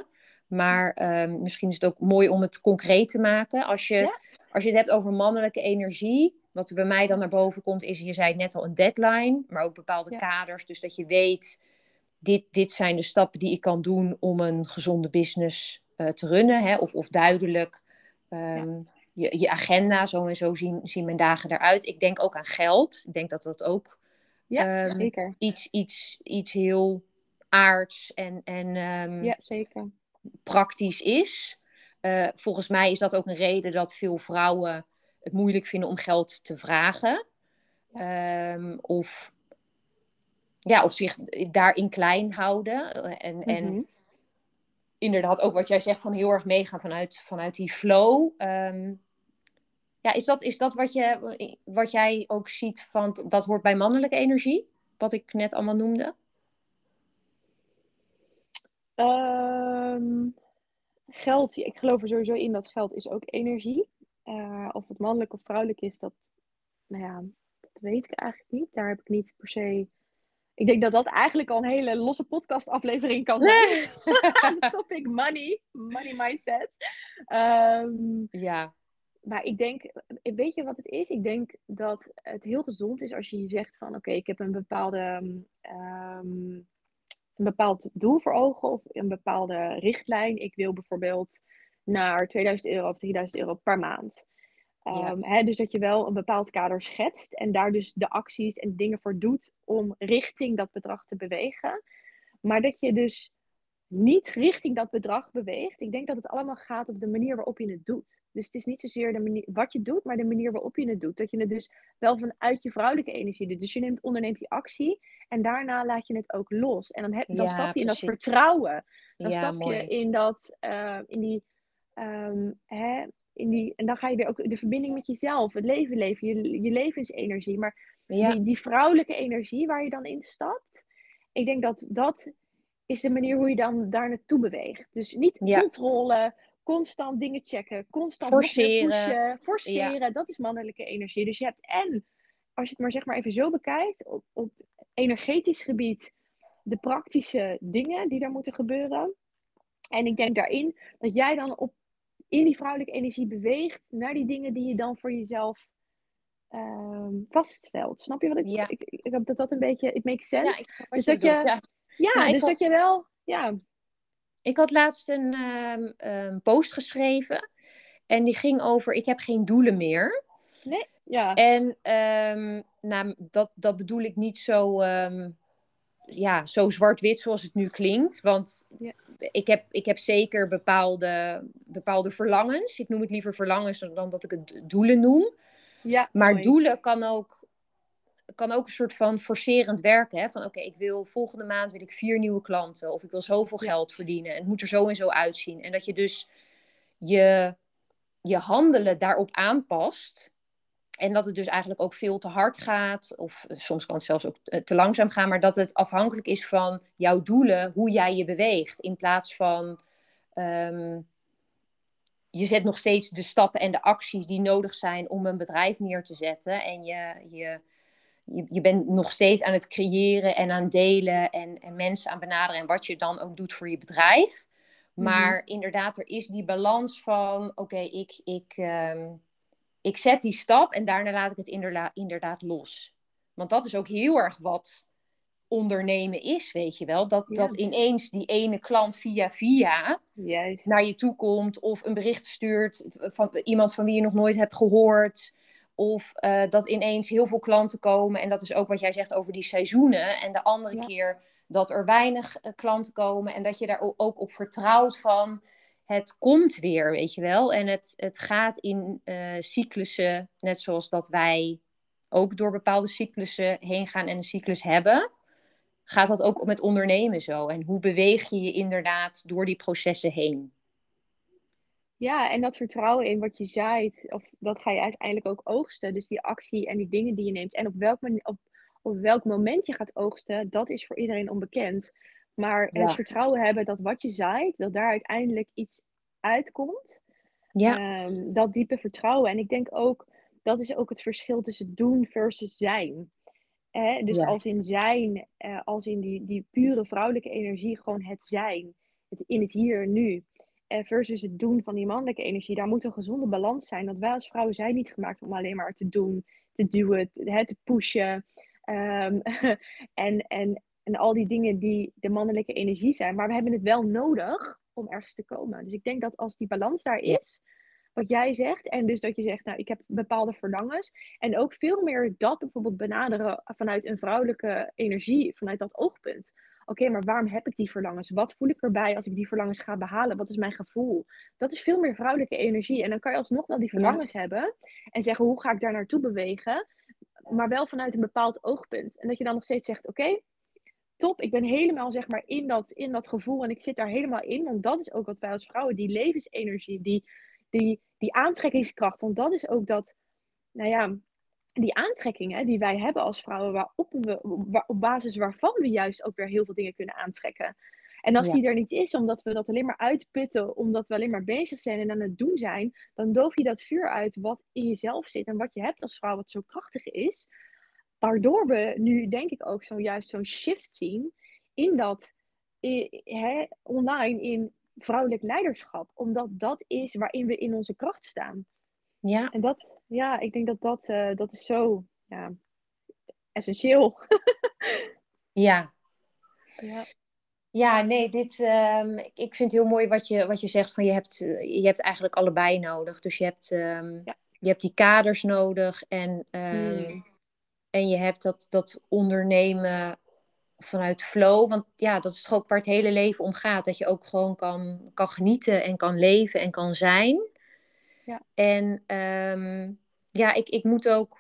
Maar ehm, misschien is het ook mooi om het concreet te maken. Als je, Ja, als je het hebt over mannelijke energie, wat er bij mij dan naar boven komt, is, je zei het net al, een deadline, maar ook bepaalde ja, kaders. Dus dat je weet, dit, dit zijn de stappen die ik kan doen om een gezonde business uh, te runnen. Hè? Of, of duidelijk ja, um, je, je agenda, zo en zo zien, zien mijn dagen eruit. Ik denk ook aan geld. Ik denk dat dat ook ja, um, zeker. iets, iets, iets heel aards en, en um, Ja, zeker. praktisch is. Uh, volgens mij is dat ook een reden dat veel vrouwen het moeilijk vinden om geld te vragen. Ja. Um, of, ja, of zich daarin klein houden. En, en Mm-hmm. inderdaad ook wat jij zegt, van heel erg meegaan vanuit, vanuit die flow. Um, ja, is dat, is dat wat, je, wat jij ook ziet van, dat hoort bij mannelijke energie? Wat ik net allemaal noemde? Um, geld, ik geloof er sowieso in dat geld is ook energie. Uh, of het mannelijk of vrouwelijk is, dat, nou ja, dat weet ik eigenlijk niet. Daar heb ik niet per se... Ik denk dat dat eigenlijk al een hele losse podcastaflevering kan zijn. Het topic money, money mindset. Um, ja. Maar ik denk, weet je wat het is? Ik denk dat het heel gezond is als je zegt van oké, okay, ik heb een bepaalde um, een bepaald doel voor ogen of een bepaalde richtlijn. Ik wil bijvoorbeeld naar tweeduizend euro of drieduizend euro per maand. Ja. Um, hè, dus dat je wel een bepaald kader schetst en daar dus de acties en dingen voor doet om richting dat bedrag te bewegen. Maar dat je dus niet richting dat bedrag beweegt. Ik denk dat het allemaal gaat op de manier waarop je het doet. Dus het is niet zozeer de manier wat je doet, maar de manier waarop je het doet. Dat je het dus wel vanuit je vrouwelijke energie doet. Dus je neemt, onderneemt die actie en daarna laat je het ook los. En dan, heb, dan Ja, stap je in dat precies. vertrouwen. Dan Ja, stap je mooi. in dat, uh, in die, um, hè, in die, en dan ga je weer ook de verbinding met jezelf, het leven leven, je, je levensenergie. Maar Ja. die, die vrouwelijke energie waar je dan in stapt, ik denk dat dat is de manier hoe je dan daar naartoe beweegt. Dus niet Ja. controle, constant dingen checken, constant Forceren. nog meer pushen, forceren. Ja. Dat is mannelijke energie. Dus je hebt en, als je het maar zeg maar even zo bekijkt, op, op energetisch gebied de praktische dingen die daar moeten gebeuren. En ik denk daarin dat jij dan op, in die vrouwelijke energie beweegt naar die dingen die je dan voor jezelf um, vaststelt. Snap je wat ik, Ja. ik, ik, ik hoop dat dat een beetje, it makes sense. Ja, ik snap wat Dus je dat bedoelt. je, Ja. ja, Nou, ik dus dat had, je wel, ja. ik had laatst een um, um, post geschreven. En die ging over, ik heb geen doelen meer. Nee, ja. En um, nou, dat, dat bedoel ik niet zo, um, ja, zo zwart-wit zoals het nu klinkt. Want Ja. ik, heb, ik heb zeker bepaalde, bepaalde verlangens. Ik noem het liever verlangens dan dat ik het doelen noem. Ja, maar mooi. doelen kan ook, kan ook een soort van forcerend werken. Hè? Van oké, okay, ik wil volgende maand wil ik vier nieuwe klanten. Of ik wil zoveel Ja. geld verdienen. En het moet er zo en zo uitzien. En dat je dus je, je handelen daarop aanpast. En dat het dus eigenlijk ook veel te hard gaat. Of soms kan het zelfs ook te langzaam gaan. Maar dat het afhankelijk is van jouw doelen. Hoe jij je beweegt. In plaats van... Um, je zet nog steeds de stappen en de acties die nodig zijn om een bedrijf neer te zetten. En je, je, je, je bent nog steeds aan het creëren en aan delen. En, en mensen aan benaderen. En wat je dan ook doet voor je bedrijf. Maar Mm-hmm. inderdaad, er is die balans van... Oké, okay, ik... ik um, ik zet die stap en daarna laat ik het inderdaad, inderdaad los. Want dat is ook heel erg wat ondernemen is, weet je wel. Dat, Ja. dat ineens die ene klant via via Juist. naar je toe komt. Of een bericht stuurt van iemand van wie je nog nooit hebt gehoord. Of uh, dat ineens heel veel klanten komen. En dat is ook wat jij zegt over die seizoenen. En de andere Ja. keer dat er weinig uh, klanten komen. En dat je daar ook op vertrouwt van... Het komt weer, weet je wel. En het, het gaat in uh, cyclussen, net zoals dat wij ook door bepaalde cyclussen heen gaan en een cyclus hebben. Gaat dat ook met ondernemen zo? En hoe beweeg je je inderdaad door die processen heen? Ja, en dat vertrouwen in wat je zaait, of dat ga je uiteindelijk ook oogsten. Dus die actie en die dingen die je neemt. En op welk, op, op welk moment je gaat oogsten, dat is voor iedereen onbekend. Maar het Ja. vertrouwen hebben dat wat je zaait, dat daar uiteindelijk iets uitkomt. Ja. Um, dat diepe vertrouwen. En ik denk ook, dat is ook het verschil tussen doen versus zijn. Eh, dus Ja. als in zijn, uh, als in die, die pure vrouwelijke energie, gewoon het zijn. Het, in het hier en nu. uh, versus het doen van die mannelijke energie. Daar moet een gezonde balans zijn. Want wij als vrouwen zijn niet gemaakt om alleen maar te doen, te duwen, te, hè, te pushen. Um, en, en, en al die dingen die de mannelijke energie zijn. Maar we hebben het wel nodig om ergens te komen. Dus ik denk dat als die balans daar Ja. is, wat jij zegt, en dus dat je zegt, nou, ik heb bepaalde verlangens. En ook veel meer dat bijvoorbeeld benaderen vanuit een vrouwelijke energie, vanuit dat oogpunt. Oké, okay, maar waarom heb ik die verlangens? Wat voel ik erbij als ik die verlangens ga behalen? Wat is mijn gevoel? Dat is veel meer vrouwelijke energie. En dan kan je alsnog wel die verlangens ja. hebben en zeggen, hoe ga ik daar naartoe bewegen? Maar wel vanuit een bepaald oogpunt. En dat je dan nog steeds zegt, oké, okay, top, ik ben helemaal zeg maar in dat, in dat gevoel en ik zit daar helemaal in. Want dat is ook wat wij als vrouwen, die levensenergie, die, die, die aantrekkingskracht. Want dat is ook dat, nou ja, die aantrekking hè, die wij hebben als vrouwen, waarop we, waar, op basis waarvan we juist ook weer heel veel dingen kunnen aantrekken. En als Ja. die er niet is, omdat we dat alleen maar uitputten, omdat we alleen maar bezig zijn en aan het doen zijn, dan doof je dat vuur uit wat in jezelf zit en wat je hebt als vrouw, wat zo krachtig is. Waardoor we nu denk ik ook zojuist zo'n shift zien in dat, he, online in vrouwelijk leiderschap. Omdat dat is waarin we in onze kracht staan. Ja. En dat, ja, ik denk dat dat, uh, dat is zo ja, essentieel. Ja. Ja. Ja, nee, dit, um, ik vind het heel mooi wat je, wat je zegt. Van je, hebt, je hebt eigenlijk allebei nodig. Dus je hebt, um, Ja. je hebt die kaders nodig. En, um, Hmm. en je hebt dat, dat ondernemen vanuit flow. Want ja, dat is toch ook waar het hele leven om gaat. Dat je ook gewoon kan, kan genieten en kan leven en kan zijn. Ja. En um, ja, ik, ik, moet ook,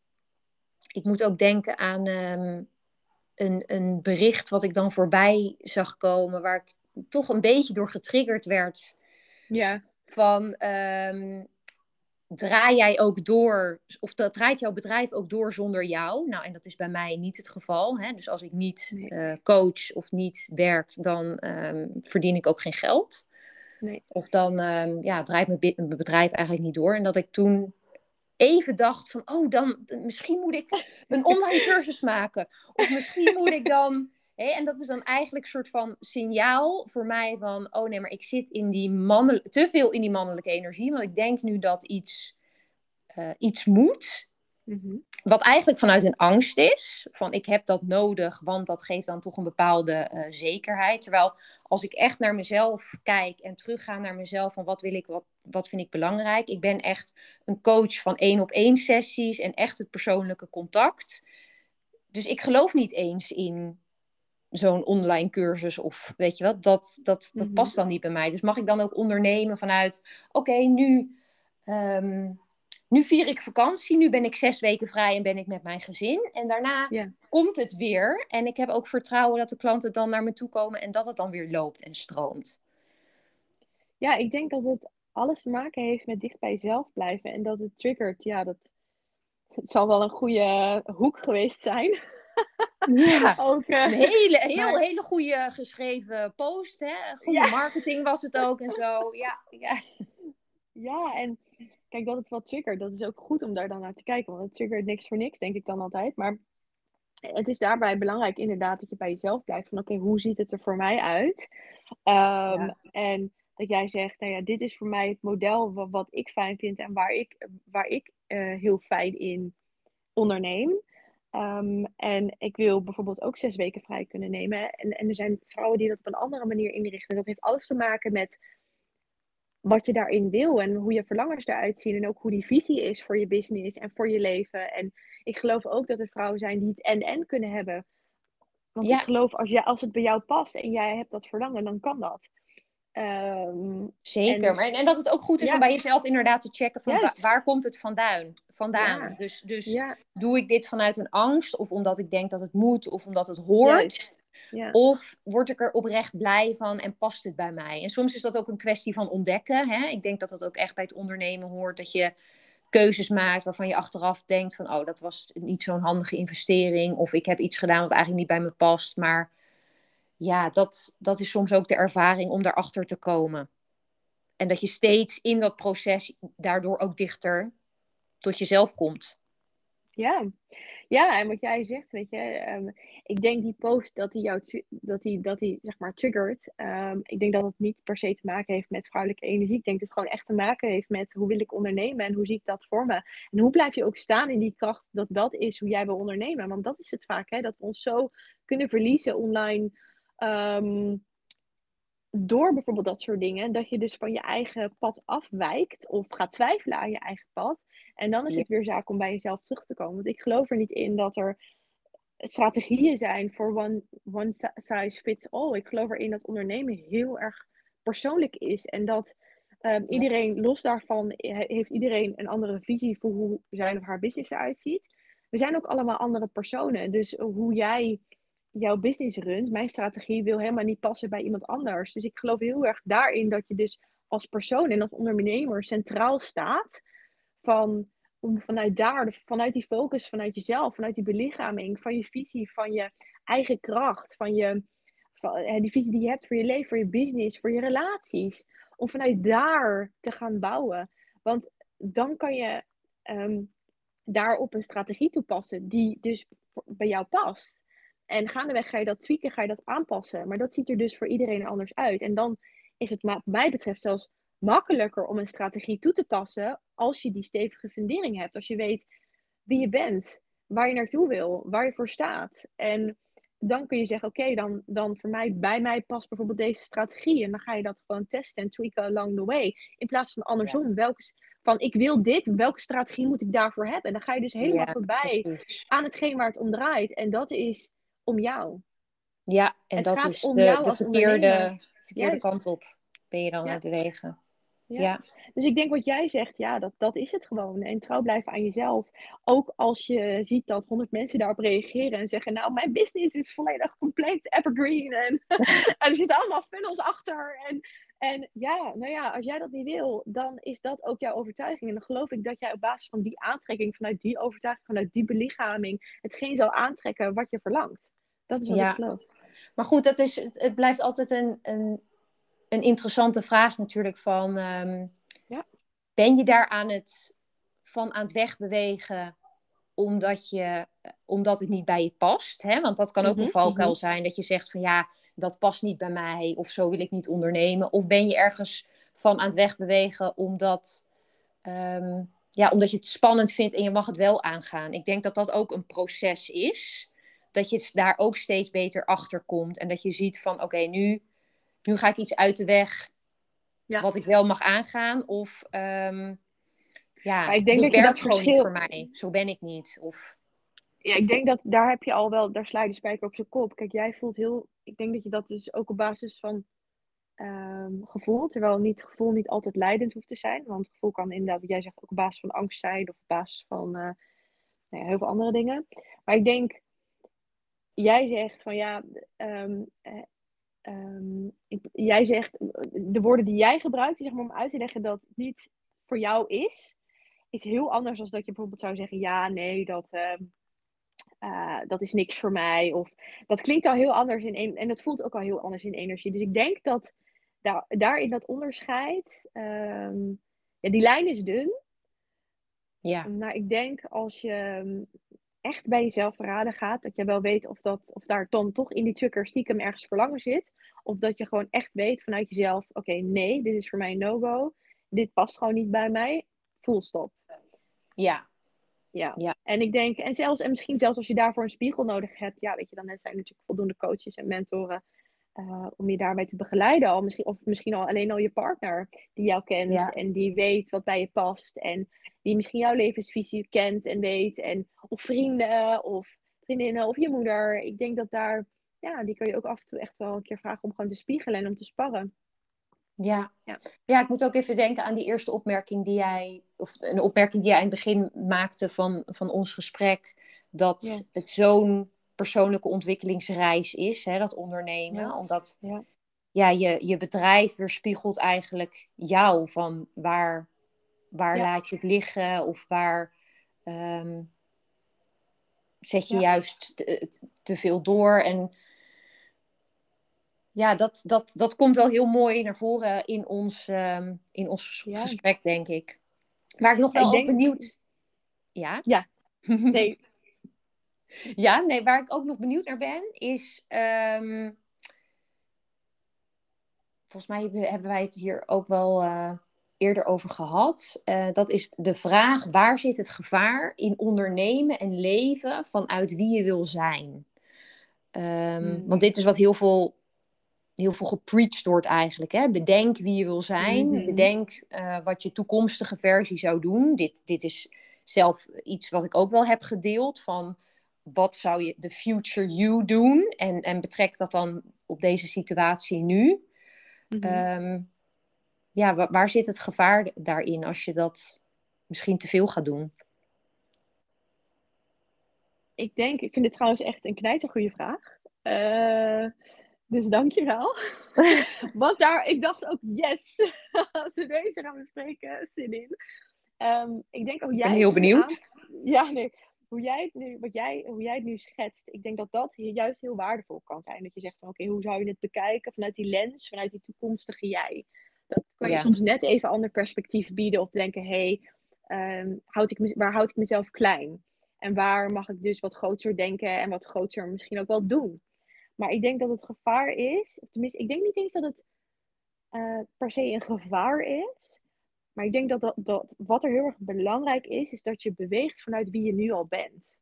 ik moet ook denken aan... Um, Een, een bericht wat ik dan voorbij zag komen, waar ik toch een beetje door getriggerd werd. Ja. Van, um, draai jij ook door, of dat, draait jouw bedrijf ook door zonder jou? Nou, en dat is bij mij niet het geval. Hè? Dus als ik niet Nee. uh, coach of niet werk, dan um, verdien ik ook geen geld. Nee. Of dan um, ja, draait mijn, mijn bedrijf eigenlijk niet door. En dat ik toen even dacht van, oh, dan misschien moet ik een online cursus maken. Of misschien moet ik dan... Hè, en dat is dan eigenlijk een soort van signaal voor mij van, oh nee, maar ik zit in die mannelijke, te veel in die mannelijke energie. Want ik denk nu dat iets, uh, iets moet. Mm-hmm. Wat eigenlijk vanuit een angst is. Van ik heb dat nodig, want dat geeft dan toch een bepaalde uh, zekerheid. Terwijl als ik echt naar mezelf kijk en terugga naar mezelf. Van wat wil ik, wat, wat vind ik belangrijk. Ik ben echt een coach van één op één sessies. En echt het persoonlijke contact. Dus ik geloof niet eens in zo'n online cursus. Of weet je wat, dat, dat, dat Mm-hmm. past dan niet bij mij. Dus mag ik dan ook ondernemen vanuit, oké, okay, nu... Um, Nu vier ik vakantie, nu ben ik zes weken vrij en ben ik met mijn gezin. En daarna yeah. komt het weer. En ik heb ook vertrouwen dat de klanten dan naar me toe komen en dat het dan weer loopt en stroomt. Ja, ik denk dat het alles te maken heeft met dicht bij jezelf blijven. En dat het triggert, ja, dat het zal wel een goede hoek geweest zijn. Ja, ook, uh, een hele, heel, maar... hele goede geschreven post. Hè? Goede ja. marketing was het ook en zo. Ja, ja. Ja, en kijk, dat het wat triggert, dat is ook goed om daar dan naar te kijken. Want het triggert niks voor niks, denk ik dan altijd. Maar het is daarbij belangrijk inderdaad dat je bij jezelf blijft. Van oké, okay, hoe ziet het er voor mij uit? Um, ja. En dat jij zegt, nou ja, dit is voor mij het model wat, wat ik fijn vind. En waar ik, waar ik uh, heel fijn in onderneem. Um, en ik wil bijvoorbeeld ook zes weken vrij kunnen nemen. En, en er zijn vrouwen die dat op een andere manier inrichten. Dat heeft alles te maken met wat je daarin wil en hoe je verlangens eruit zien. En ook hoe die visie is voor je business en voor je leven. En ik geloof ook dat er vrouwen zijn die het en-en kunnen hebben. Want ja. ik geloof, als, jij, als het bij jou past en jij hebt dat verlangen, dan kan dat. Um, Zeker, en, maar, en dat het ook goed is ja. om bij jezelf inderdaad te checken van wa- waar komt het vandaan? vandaan? Ja. Dus, dus ja. doe ik dit vanuit een angst of omdat ik denk dat het moet of omdat het hoort? Ja. Of word ik er oprecht blij van en past het bij mij? En soms is dat ook een kwestie van ontdekken. Hè? Ik denk dat dat ook echt bij het ondernemen hoort. Dat je keuzes maakt waarvan je achteraf denkt van... oh, dat was niet zo'n handige investering. Of ik heb iets gedaan wat eigenlijk niet bij me past. Maar ja, dat, dat is soms ook de ervaring om daarachter te komen. En dat je steeds in dat proces daardoor ook dichter tot jezelf komt. Ja, Ja, en wat jij zegt, weet je, ehm, ik denk die post dat die jou, tr- dat die, dat die zeg maar triggert. Ehm, ik denk dat het niet per se te maken heeft met vrouwelijke energie. Ik denk dat het gewoon echt te maken heeft met hoe wil ik ondernemen en hoe zie ik dat voor me. En hoe blijf je ook staan in die kracht dat dat is hoe jij wil ondernemen. Want dat is het vaak, hè, dat we ons zo kunnen verliezen online. ehm, Door bijvoorbeeld dat soort dingen, dat je dus van je eigen pad afwijkt of gaat twijfelen aan je eigen pad. En dan is Ja, het weer zaak om bij jezelf terug te komen. Want ik geloof er niet in dat er strategieën zijn voor one, one size fits all. Ik geloof erin dat ondernemen heel erg persoonlijk is. En dat um, ja, iedereen, los daarvan, heeft iedereen een andere visie voor hoe zijn of haar business eruit ziet. We zijn ook allemaal andere personen. Dus hoe jij jouw business runt, mijn strategie wil helemaal niet passen bij iemand anders. Dus ik geloof heel erg daarin dat je dus als persoon en als ondernemer centraal staat. Van om vanuit daar, vanuit die focus, vanuit jezelf, vanuit die belichaming, van je visie, van je eigen kracht, van je, van, eh, die visie die je hebt voor je leven, voor je business, voor je relaties, om vanuit daar te gaan bouwen. Want dan kan je ehm, daarop een strategie toepassen die dus bij jou past. En gaandeweg ga je dat tweaken, ga je dat aanpassen. Maar dat ziet er dus voor iedereen anders uit. En dan is het wat mij betreft zelfs makkelijker om een strategie toe te passen als je die stevige fundering hebt. Als je weet wie je bent, waar je naartoe wil, waar je voor staat. En dan kun je zeggen, oké, okay, dan, dan voor mij, bij mij past bijvoorbeeld deze strategie. En dan ga je dat gewoon testen en tweaken along the way. In plaats van ja, andersom. Welke, van ik wil dit, welke strategie moet ik daarvoor hebben? En dan ga je dus helemaal ja, voorbij precies. aan hetgeen waar het om draait. En dat is om jou. Ja, en Het dat gaat is om de, jou de als ondernemer. verkeerde, verkeerde Juist. kant op. Ben je dan aan Ja. het bewegen? Ja, Ja, dus ik denk wat jij zegt, ja, dat, dat is het gewoon. En trouw blijven aan jezelf. Ook als je ziet dat honderd mensen daarop reageren en zeggen, nou, mijn business is volledig compleet evergreen. En, en er zitten allemaal funnels achter. En, en ja, nou ja, als jij dat niet wil, dan is dat ook jouw overtuiging. En dan geloof ik dat jij op basis van die aantrekking, vanuit die overtuiging, vanuit die belichaming, hetgeen zal aantrekken wat je verlangt. Dat is wat ik ja. geloof. Maar goed, dat is, het, het blijft altijd een, een, een interessante vraag natuurlijk van... ehm, Ja. ben je daar aan het, van aan het wegbewegen omdat, je, omdat het niet bij je past? Hè? Want dat kan ook een Mhm, valkuil mhm. zijn dat je zegt van ja, dat past niet bij mij of zo wil ik niet ondernemen. Of ben je ergens van aan het wegbewegen omdat, ehm, ja, omdat je het spannend vindt en je mag het wel aangaan. Ik denk dat dat ook een proces is. Dat je daar ook steeds beter achter komt. En dat je ziet van oké, nu, nu ga ik iets uit de weg Ja. wat ik wel mag aangaan. Of ehm, Maar ja, ik denk dit dat je werkt dat gewoon niet voor verschil. mij. Zo ben ik niet. Of Ja, ik denk dat daar heb je al wel, daar sla je de spijker op zijn kop. Kijk, jij voelt heel, ik denk dat je dat dus ook op basis van ehm, gevoel, terwijl niet gevoel niet altijd leidend hoeft te zijn. Want gevoel kan inderdaad, wat jij zegt, ook op basis van angst zijn of op basis van eh, nou ja, heel veel andere dingen. Maar ik denk, jij zegt van ja, ehm, eh, ehm, ik- jij zegt de woorden die jij gebruikt, zeg maar, om uit te leggen dat het niet voor jou is, is heel anders dan dat je bijvoorbeeld zou zeggen, ja, nee, dat. ehm, Uh, dat is niks voor mij. Of dat klinkt al heel anders in en, en dat voelt ook al heel anders in energie. Dus ik denk dat daar, daarin dat onderscheid, um, ja, die lijn is dun. ja, Maar ik denk als je echt bij jezelf te raden gaat, dat je wel weet of, dat, of daar dan toch in die trigger stiekem ergens verlangen zit. Of dat je gewoon echt weet vanuit jezelf, oké, okay, nee, dit is voor mij een no-go. Dit past gewoon niet bij mij. Full stop. ja, Ja, ja, en ik denk, en zelfs, en misschien zelfs als je daarvoor een spiegel nodig hebt, ja, weet je, dan zijn er natuurlijk voldoende coaches en mentoren uh, om je daarbij te begeleiden. Al misschien, of misschien al alleen al je partner die jou kent ja, en die weet wat bij je past. En die misschien jouw levensvisie kent en weet. En, of vrienden of vriendinnen of je moeder. Ik denk dat daar, ja, die kun je ook af en toe echt wel een keer vragen om gewoon te spiegelen en om te sparren. ja. Ja, Ja, ik moet ook even denken aan die eerste opmerking die jij, of een opmerking die jij in het begin maakte van, van ons gesprek, ja, dat het zo'n persoonlijke ontwikkelingsreis is, hè, dat ondernemen. ja, Omdat ja, ja, je, je bedrijf weerspiegelt eigenlijk jou van waar, waar ja, laat je het liggen of waar ehm, zet je ja, juist te, te veel door. En ja, dat, dat, dat komt wel heel mooi naar voren in ons, ehm, in ons ja. gesprek, denk ik. Waar ik nog Ja, ik wel ook denk, benieuwd... Ja? ja, nee. Ja, nee, waar ik ook nog benieuwd naar ben, is... ehm, volgens mij hebben hebben wij het hier ook wel eh, eerder over gehad. Eh, dat is de vraag, waar zit het gevaar in ondernemen en leven vanuit wie je wil zijn? Ehm, want Hmm. dit is wat heel veel, heel veel gepreached wordt eigenlijk. Hè? Bedenk wie je wil zijn. Mhm. Bedenk eh, wat je toekomstige versie zou doen. Dit, dit is zelf iets wat ik ook wel heb gedeeld. Van wat zou je de future you doen? En, en betrek dat dan op deze situatie nu. Mhm. Ehm, ja, wa- waar zit het gevaar daarin als je dat misschien te veel gaat doen? Ik denk, ik vind dit trouwens echt een knijtergoeie vraag. Eh, dus dankjewel. Want daar, ik dacht ook, yes, als we deze gaan bespreken, zin in. Ehm, ik denk ook Ik ben jij het heel nu aan... benieuwd. Ja, nee. Hoe jij het nu, wat jij, hoe jij het nu schetst, ik denk dat dat hier juist heel waardevol kan zijn. Dat je zegt van, oké, hoe zou je het bekijken vanuit die lens, vanuit die toekomstige jij? Dat kan je Ja, soms net even ander perspectief bieden of denken, hé, hey, um, houd ik me- waar houd ik mezelf klein? En waar mag ik dus wat groter denken en wat groter misschien ook wel doen? Maar ik denk dat het gevaar is, of tenminste, ik denk niet eens dat het eh, per se een gevaar is. Maar ik denk dat, dat, dat wat er heel erg belangrijk is, is dat je beweegt vanuit wie je nu al bent.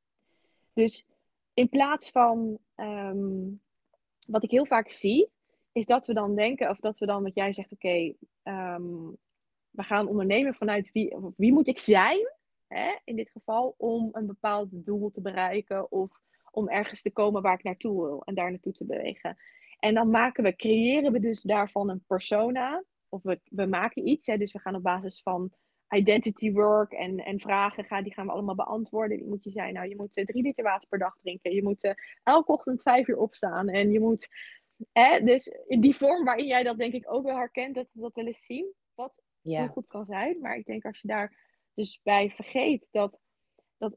Dus in plaats van, ehm, wat ik heel vaak zie, is dat we dan denken, of dat we dan, wat jij zegt, oké, okay, um, we gaan ondernemen vanuit wie, wie moet ik zijn, hè, in dit geval, om een bepaald doel te bereiken of om ergens te komen waar ik naartoe wil en daar naartoe te bewegen. En dan maken we, creëren we dus daarvan een persona, of we, we maken iets, hè, dus we gaan op basis van identity work en, en vragen, gaan, die gaan we allemaal beantwoorden. Die moet je zijn, nou, je moet uh, drie liter water per dag drinken, je moet uh, elke ochtend vijf uur opstaan en je moet, hè, dus in die vorm waarin jij dat denk ik ook wel herkent, dat we dat wel eens zien, wat heel ja. goed kan zijn. Maar ik denk als je daar dus bij vergeet dat, dat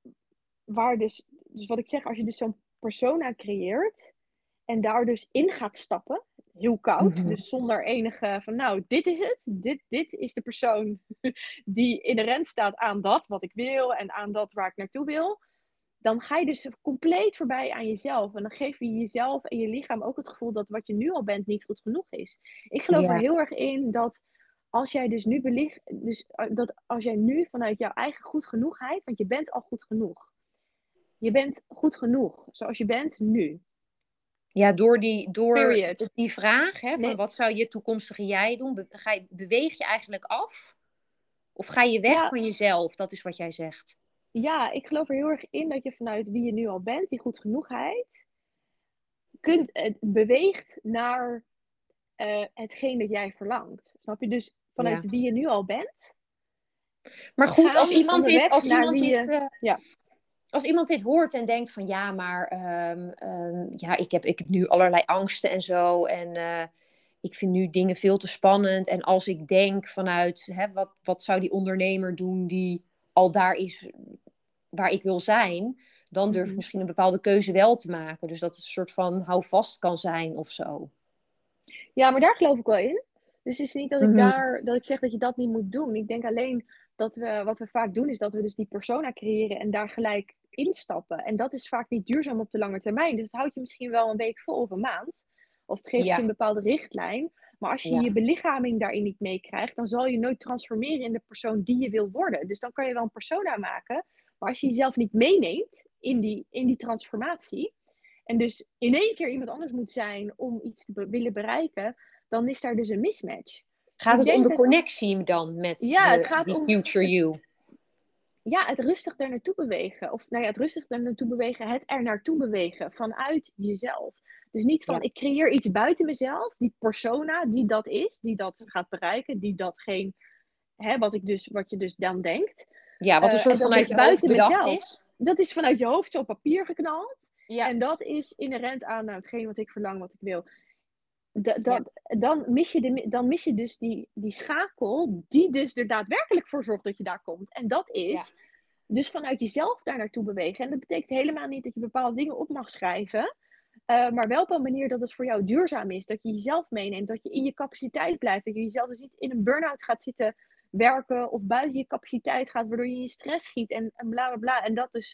waar dus, dus wat ik zeg, als je dus zo'n persona creëert en daar dus in gaat stappen, heel koud, Mhm. dus zonder enige van nou, dit is het, dit, dit is de persoon die inherent staat aan dat wat ik wil en aan dat waar ik naartoe wil, dan ga je dus compleet voorbij aan jezelf. En dan geef je jezelf en je lichaam ook het gevoel dat wat je nu al bent niet goed genoeg is. Ik geloof er Ja, heel erg in dat als jij dus nu belicht, dus eh, dat als jij nu vanuit jouw eigen goed genoegheid, want je bent al goed genoeg. Je bent goed genoeg, zoals je bent nu. ja, door die, door Period. die vraag, hè, van Net, wat zou je toekomstige jij doen, be- ga je, beweeg je eigenlijk af? Of ga je weg ja, van jezelf? Dat is wat jij zegt. ja, ik geloof er heel erg in dat je vanuit wie je nu al bent, die goed genoegheid, kunt, het beweegt naar uh, hetgeen dat jij verlangt. Snap je? Dus vanuit Ja. wie je nu al bent, Maar goed, als gaan iemand dit, onderweg als naar iemand wie dit, je... eh, Ja, als iemand dit hoort en denkt van ja, maar ehm, ehm, ja, ik heb, ik heb nu allerlei angsten en zo. En eh, ik vind nu dingen veel te spannend. En als ik denk vanuit hè, wat, wat zou die ondernemer doen die al daar is waar ik wil zijn, dan durf ik mhm. misschien een bepaalde keuze wel te maken. Dus dat het een soort van houvast kan zijn of zo. Ja, maar daar geloof ik wel in. Dus het is niet dat ik Mhm. daar, dat ik zeg dat je dat niet moet doen. Ik denk alleen dat we, wat we vaak doen, is dat we dus die persona creëren en daar gelijk instappen. En dat is vaak niet duurzaam op de lange termijn. Dus het houdt je misschien wel een week vol of een maand. Of het geeft je Ja, een bepaalde richtlijn. Maar als je ja, je belichaming daarin niet meekrijgt, dan zal je nooit transformeren in de persoon die je wil worden. Dus dan kan je wel een persona maken. Maar als je jezelf niet meeneemt in die, in die transformatie, en dus in één keer iemand anders moet zijn om iets te be- willen bereiken, dan is daar dus een mismatch. Dus gaat ik het om denk de dat, connectie dan met ja, het de, gaat die om future het, you? ja, het rustig daar naartoe bewegen. Of nou ja, het rustig daar naartoe bewegen, het er naartoe bewegen vanuit jezelf. Dus niet Ja. van ik creëer iets buiten mezelf, die persona die dat is, die dat gaat bereiken, die datgene, hè, wat, ik dus, wat je dus dan denkt. Ja, wat een Uh, en soort dat vanuit ligt je hoofd buiten bedacht mezelf. is. Dat is vanuit je hoofd zo op papier geknald. Ja, En dat is inherent aan nou, hetgeen wat ik verlang, wat ik wil. Da- ja, dat, dan, mis je de, dan mis je dus die, die schakel die dus er daadwerkelijk voor zorgt dat je daar komt. En dat ja, is dus vanuit jezelf daar naartoe bewegen. En dat betekent helemaal niet dat je bepaalde dingen op mag schrijven. Uh, maar wel op een manier dat het voor jou duurzaam is. Dat je jezelf meeneemt. Dat je in je capaciteit blijft. Dat je jezelf dus niet in een burn-out gaat zitten werken. Of buiten je capaciteit gaat. Waardoor je in je stress schiet. En, en bla bla bla. En dat dus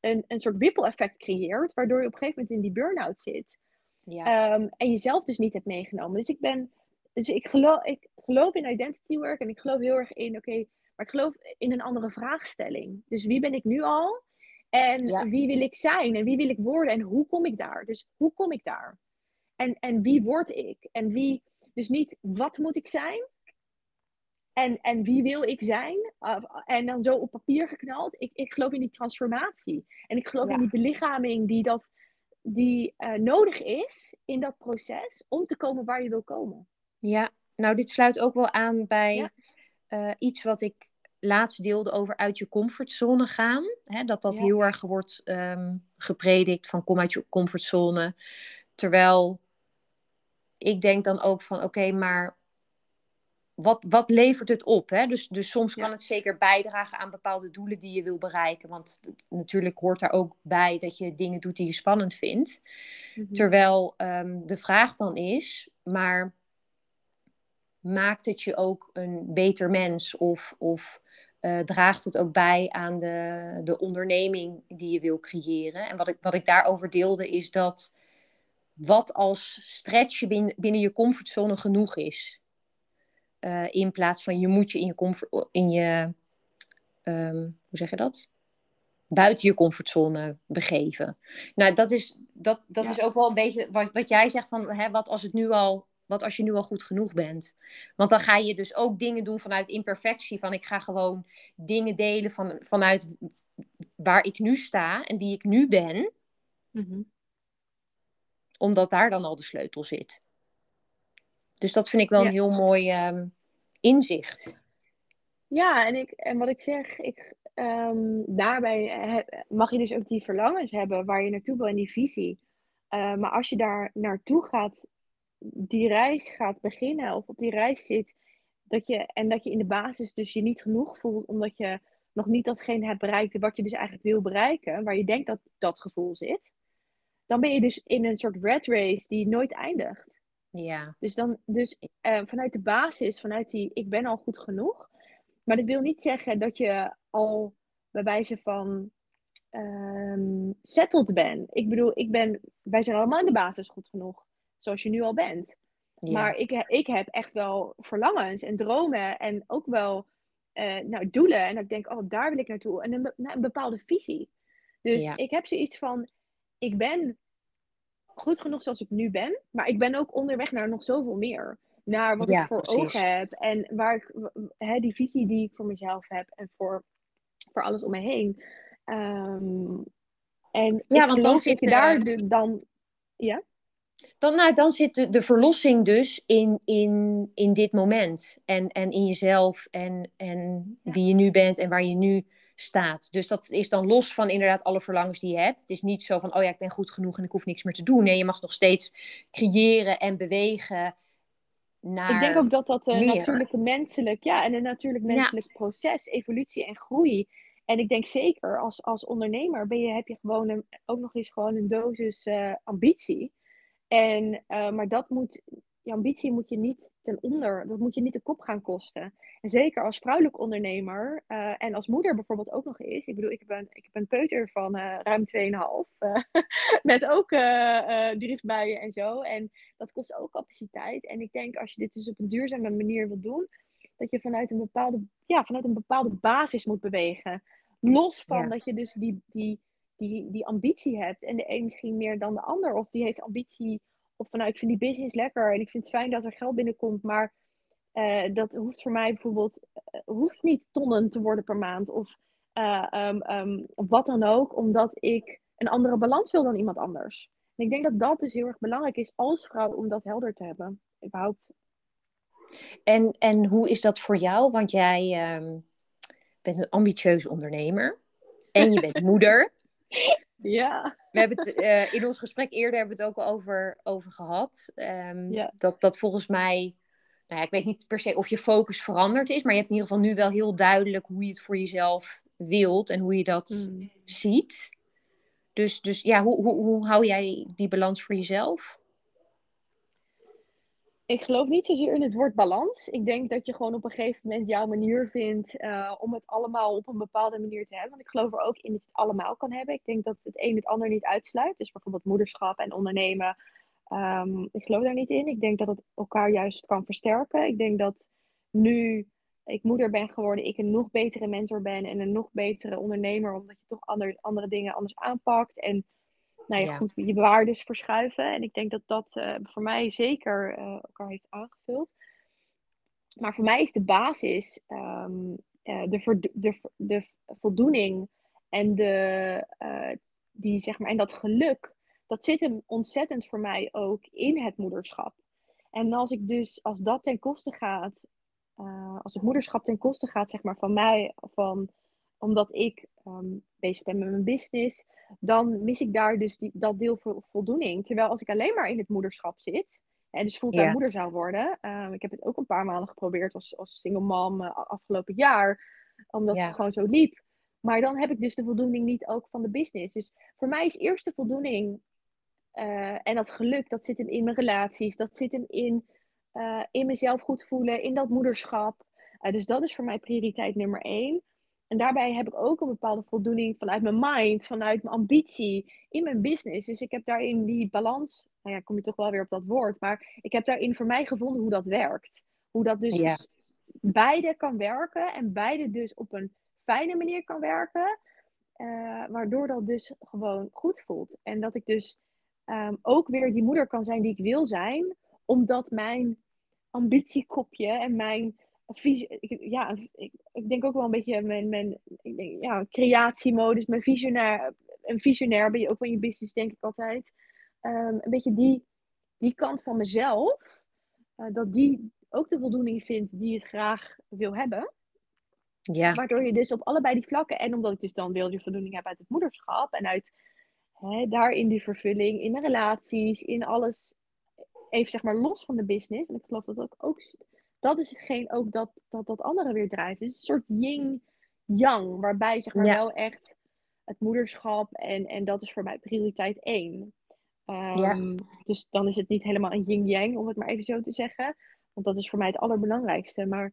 een, een soort ripple effect creëert, waardoor je op een gegeven moment in die burn-out zit. Ja. Um, en jezelf dus niet hebt meegenomen. Dus ik ben, dus ik geloof, ik geloof in identity work en ik geloof heel erg in, oké, okay, maar ik geloof in een andere vraagstelling. Dus wie ben ik nu al? En Ja. wie wil ik zijn? En wie wil ik worden? En hoe kom ik daar? Dus hoe kom ik daar? En, en wie word ik? En wie, dus niet wat moet ik zijn? En, en wie wil ik zijn? Uh, en dan zo op papier geknald. Ik, ik geloof in die transformatie. En ik geloof in Ja. die belichaming die, dat, die uh, nodig is in dat proces om te komen waar je wil komen. Ja, nou dit sluit ook wel aan bij ja. uh, iets wat ik laatst deelde over uit je comfortzone gaan. Hè, dat dat ja. heel erg wordt um, gepredikt van kom uit je comfortzone. Terwijl ik denk dan ook van oké, okay, maar wat, wat levert het op? Hè? Dus, dus soms kan ja. het zeker bijdragen aan bepaalde doelen die je wil bereiken. Want het, natuurlijk hoort daar ook bij dat je dingen doet die je spannend vindt. Mm-hmm. Terwijl um, de vraag dan is, maar maakt het je ook een beter mens? Of, of uh, draagt het ook bij aan de, de onderneming die je wil creëren? En wat ik, wat ik daarover deelde is dat wat als stretchen binnen, binnen je comfortzone genoeg is. Uh, in plaats van je moet je in je comfort, in je, um, hoe zeg je dat? Buiten je comfortzone begeven. Nou, dat is, dat, dat ja. is ook wel een beetje wat, wat jij zegt van, hè, wat als het nu al, wat als je nu al goed genoeg bent? Want dan ga je dus ook dingen doen vanuit imperfectie, van ik ga gewoon dingen delen van, vanuit waar ik nu sta en wie ik nu ben, mm-hmm. omdat daar dan al de sleutel zit. Dus dat vind ik wel ja. een heel mooi um, inzicht. Ja, en, ik, en wat ik zeg, ik, um, daarbij he, mag je dus ook die verlangens hebben waar je naartoe wil in die visie. Uh, maar als je daar naartoe gaat, die reis gaat beginnen of op die reis zit, dat je, en dat je in de basis dus je niet genoeg voelt, omdat je nog niet datgene hebt bereikt wat je dus eigenlijk wil bereiken, waar je denkt dat dat gevoel zit, dan ben je dus in een soort rat race die nooit eindigt. Ja. Dus, dan, dus uh, vanuit de basis, vanuit die ik ben al goed genoeg. Maar dat wil niet zeggen dat je al bij wijze van um, settled bent. Ik bedoel, ik ben, wij zijn allemaal in de basis goed genoeg. Zoals je nu al bent. Ja. Maar ik, ik heb echt wel verlangens en dromen. En ook wel uh, nou, doelen. En dat ik denk, oh, daar wil ik naartoe. En een, een bepaalde visie. Dus ja. ik heb zoiets van, ik ben goed genoeg zoals ik nu ben. Maar ik ben ook onderweg naar nog zoveel meer. Naar wat ja, ik voor precies. ogen heb. En waar ik, he, die visie die ik voor mezelf heb. En voor, voor alles om me heen. Um, en ja, ik want dan zit je daar de, dan... Ja? Dan, nou, dan zit de, de verlossing dus in, in, in dit moment. En, en in jezelf. En, en ja. wie je nu bent en waar je nu staat. Dus dat is dan los van inderdaad alle verlangens die je hebt. Het is niet zo van, oh ja, ik ben goed genoeg en ik hoef niks meer te doen. Nee, je mag nog steeds creëren en bewegen naar Ik denk ook dat dat een meer. natuurlijke menselijk, ja, en een natuurlijk menselijk ja. proces, evolutie en groei. En ik denk zeker als, als ondernemer ben je, heb je gewoon een, ook nog eens gewoon een dosis uh, ambitie. En, uh, maar dat moet, je ambitie moet je niet ten onder, dat moet je niet de kop gaan kosten. En zeker als vrouwelijk ondernemer uh, en als moeder bijvoorbeeld ook nog eens. Ik bedoel, ik heb een, ik heb een peuter van uh, ruim twee komma vijf. Uh, met ook uh, uh, driftbuien en zo. En dat kost ook capaciteit. En ik denk als je dit dus op een duurzame manier wilt doen, dat je vanuit een bepaalde, ja, vanuit een bepaalde basis moet bewegen. Los van ja. dat je dus die... die Die, die ambitie hebt. En de een misschien meer dan de ander. Of die heeft ambitie. Of van nou, ik vind die business lekker. En ik vind het fijn dat er geld binnenkomt. Maar uh, dat hoeft voor mij bijvoorbeeld. Uh, hoeft niet tonnen te worden per maand. Of uh, um, um, wat dan ook. Omdat ik een andere balans wil dan iemand anders. En ik denk dat dat dus heel erg belangrijk is als vrouw. Om dat helder te hebben. Überhaupt. En, en hoe is dat voor jou? Want jij um, bent een ambitieuze ondernemer. En je bent moeder. Ja. We hebben het uh, in ons gesprek eerder hebben we het ook al over, over gehad. Um, ja. dat, dat volgens mij, nou ja, ik weet niet per se of je focus veranderd is, maar je hebt in ieder geval nu wel heel duidelijk hoe je het voor jezelf wilt en hoe je dat mm. ziet. Dus, dus ja, hoe, hoe, hoe hou jij die balans voor jezelf? Ik geloof niet zozeer in het woord balans. Ik denk dat je gewoon op een gegeven moment jouw manier vindt uh, om het allemaal op een bepaalde manier te hebben. Want ik geloof er ook in dat je het allemaal kan hebben. Ik denk dat het een het ander niet uitsluit. Dus bijvoorbeeld moederschap en ondernemen. Um, ik geloof daar niet in. Ik denk dat het elkaar juist kan versterken. Ik denk dat nu ik moeder ben geworden, ik een nog betere mentor ben en een nog betere ondernemer. Omdat je toch ander, andere dingen anders aanpakt. En nou ja, Ja, goed, je waardes verschuiven. En ik denk dat dat uh, voor mij zeker uh, elkaar heeft aangevuld. Maar voor mij is de basis um, uh, de, vo- de, de voldoening en, de, uh, die, zeg maar, en dat geluk. Dat zit hem ontzettend voor mij ook in het moederschap. En als ik dus, als dat ten koste gaat, uh, als het moederschap ten koste gaat, zeg maar, van mij, van, omdat ik um, bezig ben met mijn business, dan mis ik daar dus die, dat deel vo- voldoening. Terwijl als ik alleen maar in het moederschap zit, en dus fulltime ja, moeder zou worden. Um, ik heb het ook een paar maanden geprobeerd als, als single mom uh, afgelopen jaar. Omdat het ja, gewoon zo liep. Maar dan heb ik dus de voldoening niet ook van de business. Dus voor mij is eerst de voldoening uh, en dat geluk, dat zit hem in mijn relaties. Dat zit hem in, uh, in mezelf goed voelen, in dat moederschap. Uh, dus dat is voor mij prioriteit nummer één. En daarbij heb ik ook een bepaalde voldoening vanuit mijn mind, vanuit mijn ambitie in mijn business. Dus ik heb daarin die balans, nou ja, kom je toch wel weer op dat woord, maar ik heb daarin voor mij gevonden hoe dat werkt. Hoe dat ja, dus beide kan werken en beide dus op een fijne manier kan werken. Uh, waardoor dat dus gewoon goed voelt. En dat ik dus um, ook weer die moeder kan zijn die ik wil zijn, omdat mijn ambitiekopje en mijn visie, ja, ik, ik denk ook wel een beetje mijn, mijn ik denk, ja, creatiemodus, mijn visionair, een visionair ben je ook van je business, denk ik altijd. Um, een beetje die, die kant van mezelf, uh, dat die ook de voldoening vindt die het graag wil hebben. ja, Waardoor je dus op allebei die vlakken, en omdat ik dus dan wil die voldoening heb uit het moederschap en uit hè, daarin die vervulling, in mijn relaties, in alles, even zeg maar los van de business. En ik geloof dat ook, ook dat is hetgeen ook dat, dat dat andere weer drijft. Het is een soort yin-yang, waarbij zeg maar ja, wel echt het moederschap en, en dat is voor mij prioriteit één. ja. Um, dus dan is het niet helemaal een yin-yang, om het maar even zo te zeggen. Want dat is voor mij het allerbelangrijkste. Maar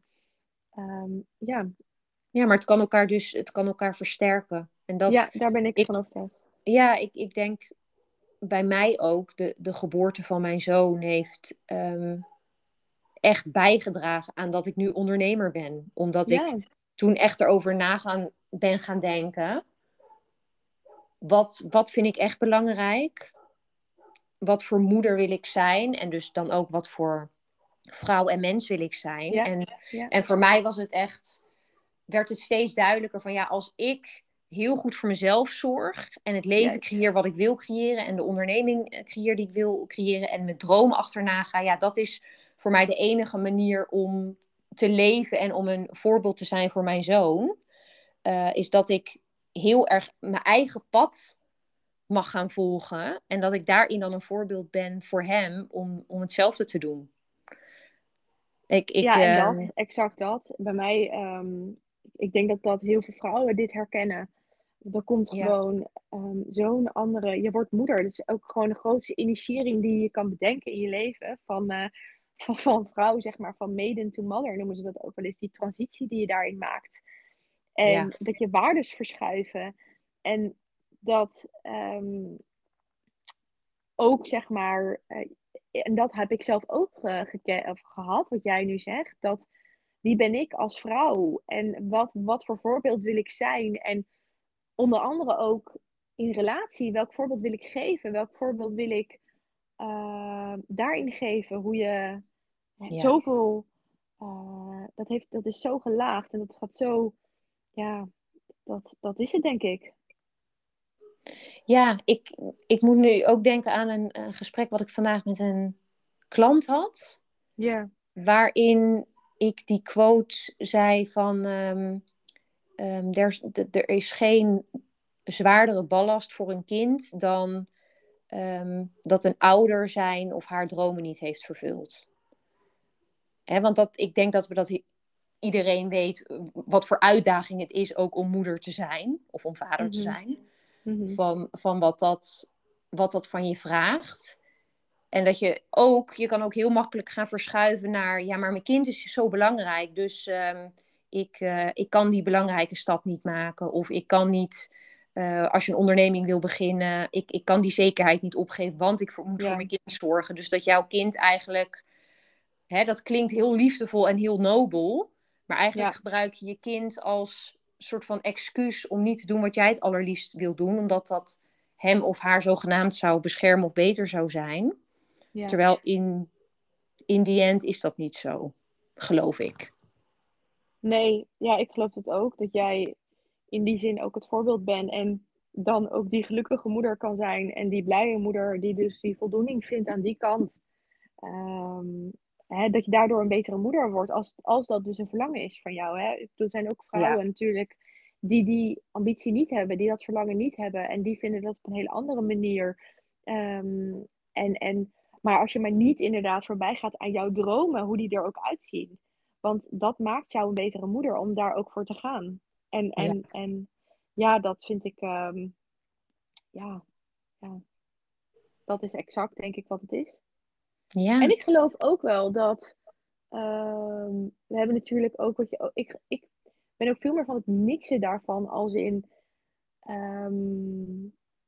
um, ja, Ja, maar het kan elkaar dus, het kan elkaar versterken. En dat, ja, daar ben ik van ik, overtuigd. ja, ik, ik denk bij mij ook, de, de geboorte van mijn zoon heeft um, echt bijgedragen aan dat ik nu ondernemer ben. Omdat ik Ja, toen echt erover na gaan, ben gaan denken, wat, wat vind ik echt belangrijk? Wat voor moeder wil ik zijn? En dus dan ook wat voor vrouw en mens wil ik zijn? ja, En, ja, en voor mij was het echt, werd het steeds duidelijker van ja, als ik heel goed voor mezelf zorg en het leven juist. creëer wat ik wil creëren en de onderneming creëer die ik wil creëren en mijn droom achterna ga, ja, dat is voor mij de enige manier om te leven en om een voorbeeld te zijn voor mijn zoon. Uh, is dat ik heel erg mijn eigen pad mag gaan volgen en dat ik daarin dan een voorbeeld ben voor hem om, om hetzelfde te doen. Ik, ik, Ja, en uh, dat, exact dat. Bij mij, um, ik denk dat dat heel veel vrouwen dit herkennen. Er komt ja, gewoon um, zo'n andere, je wordt moeder. Dat is ook gewoon de grootste initiëring die je kan bedenken in je leven. Van, uh, van, van vrouw, zeg maar, van maiden to mother noemen ze dat ook wel eens. Die transitie die je daarin maakt. ja, En dat je waardes verschuiven. En dat um, ook, zeg maar, uh, en dat heb ik zelf ook ge- geke- of gehad, wat jij nu zegt. Dat wie ben ik als vrouw? En wat, wat voor voorbeeld wil ik zijn? En onder andere ook in relatie, welk voorbeeld wil ik geven? Welk voorbeeld wil ik uh, daarin geven? Hoe je hè, ja. zoveel, uh, dat, heeft, dat is zo gelaagd en dat gaat zo, ja, dat, dat is het denk ik. Ja, ik, ik moet nu ook denken aan een, een gesprek wat ik vandaag met een klant had. Ja, Waarin ik die quote zei van um, um, er, er is geen zwaardere ballast voor een kind dan um, dat een ouder zijn of haar dromen niet heeft vervuld. Hè, want dat, ik denk dat we dat iedereen weet wat voor uitdaging het is ook om moeder te zijn of om vader te mhm, zijn. mhm, Van, van wat, dat, wat dat van je vraagt. En dat je ook, je kan ook heel makkelijk gaan verschuiven naar, ja, maar mijn kind is zo belangrijk, dus um, ik, uh, ik kan die belangrijke stap niet maken. Of ik kan niet, uh, als je een onderneming wil beginnen, ik, ik kan die zekerheid niet opgeven, want ik voor, moet voor Ja, mijn kind zorgen. Dus dat jouw kind eigenlijk, hè, dat klinkt heel liefdevol en heel nobel, maar eigenlijk ja, gebruik je je kind als soort van excuus om niet te doen wat jij het allerliefst wil doen, omdat dat hem of haar zogenaamd zou beschermen of beter zou zijn. ja. Terwijl in, in die end is dat niet zo, geloof ik. Nee, ja, ik geloof het ook. Dat jij in die zin ook het voorbeeld bent. En dan ook die gelukkige moeder kan zijn. En die blije moeder die dus die voldoening vindt aan die kant. Ehm, hè, dat je daardoor een betere moeder wordt. Als, als dat dus een verlangen is van jou. Hè. Er zijn ook Ja, vrouwen natuurlijk die die ambitie niet hebben. Die dat verlangen niet hebben. En die vinden dat op een hele andere manier. Ehm, en, en, maar als je maar niet inderdaad voorbij gaat aan jouw dromen. Hoe die er ook uitzien. Want dat maakt jou een betere moeder om daar ook voor te gaan. En, ja, en, en ja, dat vind ik, ehm, ja, ja, dat is exact denk ik wat het is. En ja, ik geloof ook wel dat, ehm, we hebben natuurlijk ook wat je, ik, ik ben ook veel meer van het mixen daarvan, als in, ehm,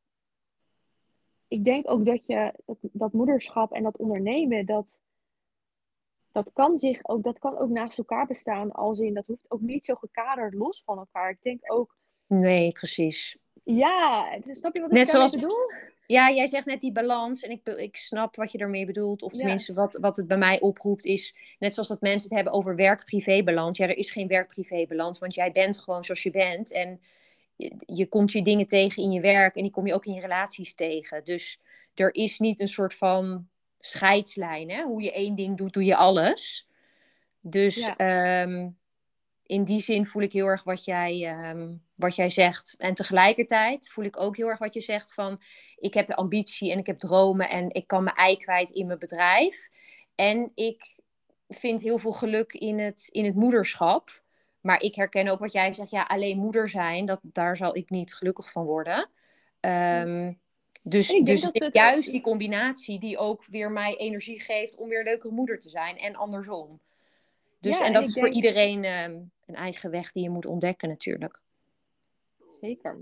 ik denk ook dat je, dat, dat moederschap en dat ondernemen, dat, dat kan zich ook, dat kan ook naast elkaar bestaan, als in, dat hoeft ook niet zo gekaderd los van elkaar. Ik denk ook, nee, precies. ja, snap je wat ik Net daarmee zoals, bedoel? ja, jij zegt net die balans en ik, ik snap wat je ermee bedoelt. Of Ja, tenminste, wat, wat het bij mij oproept is, net zoals dat mensen het hebben over werk-privé-balans. Ja, er is geen werk-privé-balans, want jij bent gewoon zoals je bent. En je, je komt je dingen tegen in je werk en die kom je ook in je relaties tegen. Dus er is niet een soort van scheidslijn, hè? Hoe je één ding doet, doe je alles. Dus ja, um, in die zin voel ik heel erg wat jij, um, wat jij zegt. En tegelijkertijd voel ik ook heel erg wat je zegt van, ik heb de ambitie en ik heb dromen en ik kan mijn ei kwijt in mijn bedrijf. En ik vind heel veel geluk in het, in het moederschap. Maar ik herken ook wat jij zegt, ja, alleen moeder zijn, dat, daar zal ik niet gelukkig van worden. ja. Um, En dus, ik denk dus het dat we is het ook, juist die combinatie die ook weer mij energie geeft om weer een leukere moeder te zijn en andersom. Dus, ja, en en dat ik is voor denk, iedereen um, een eigen weg die je moet ontdekken natuurlijk. zeker.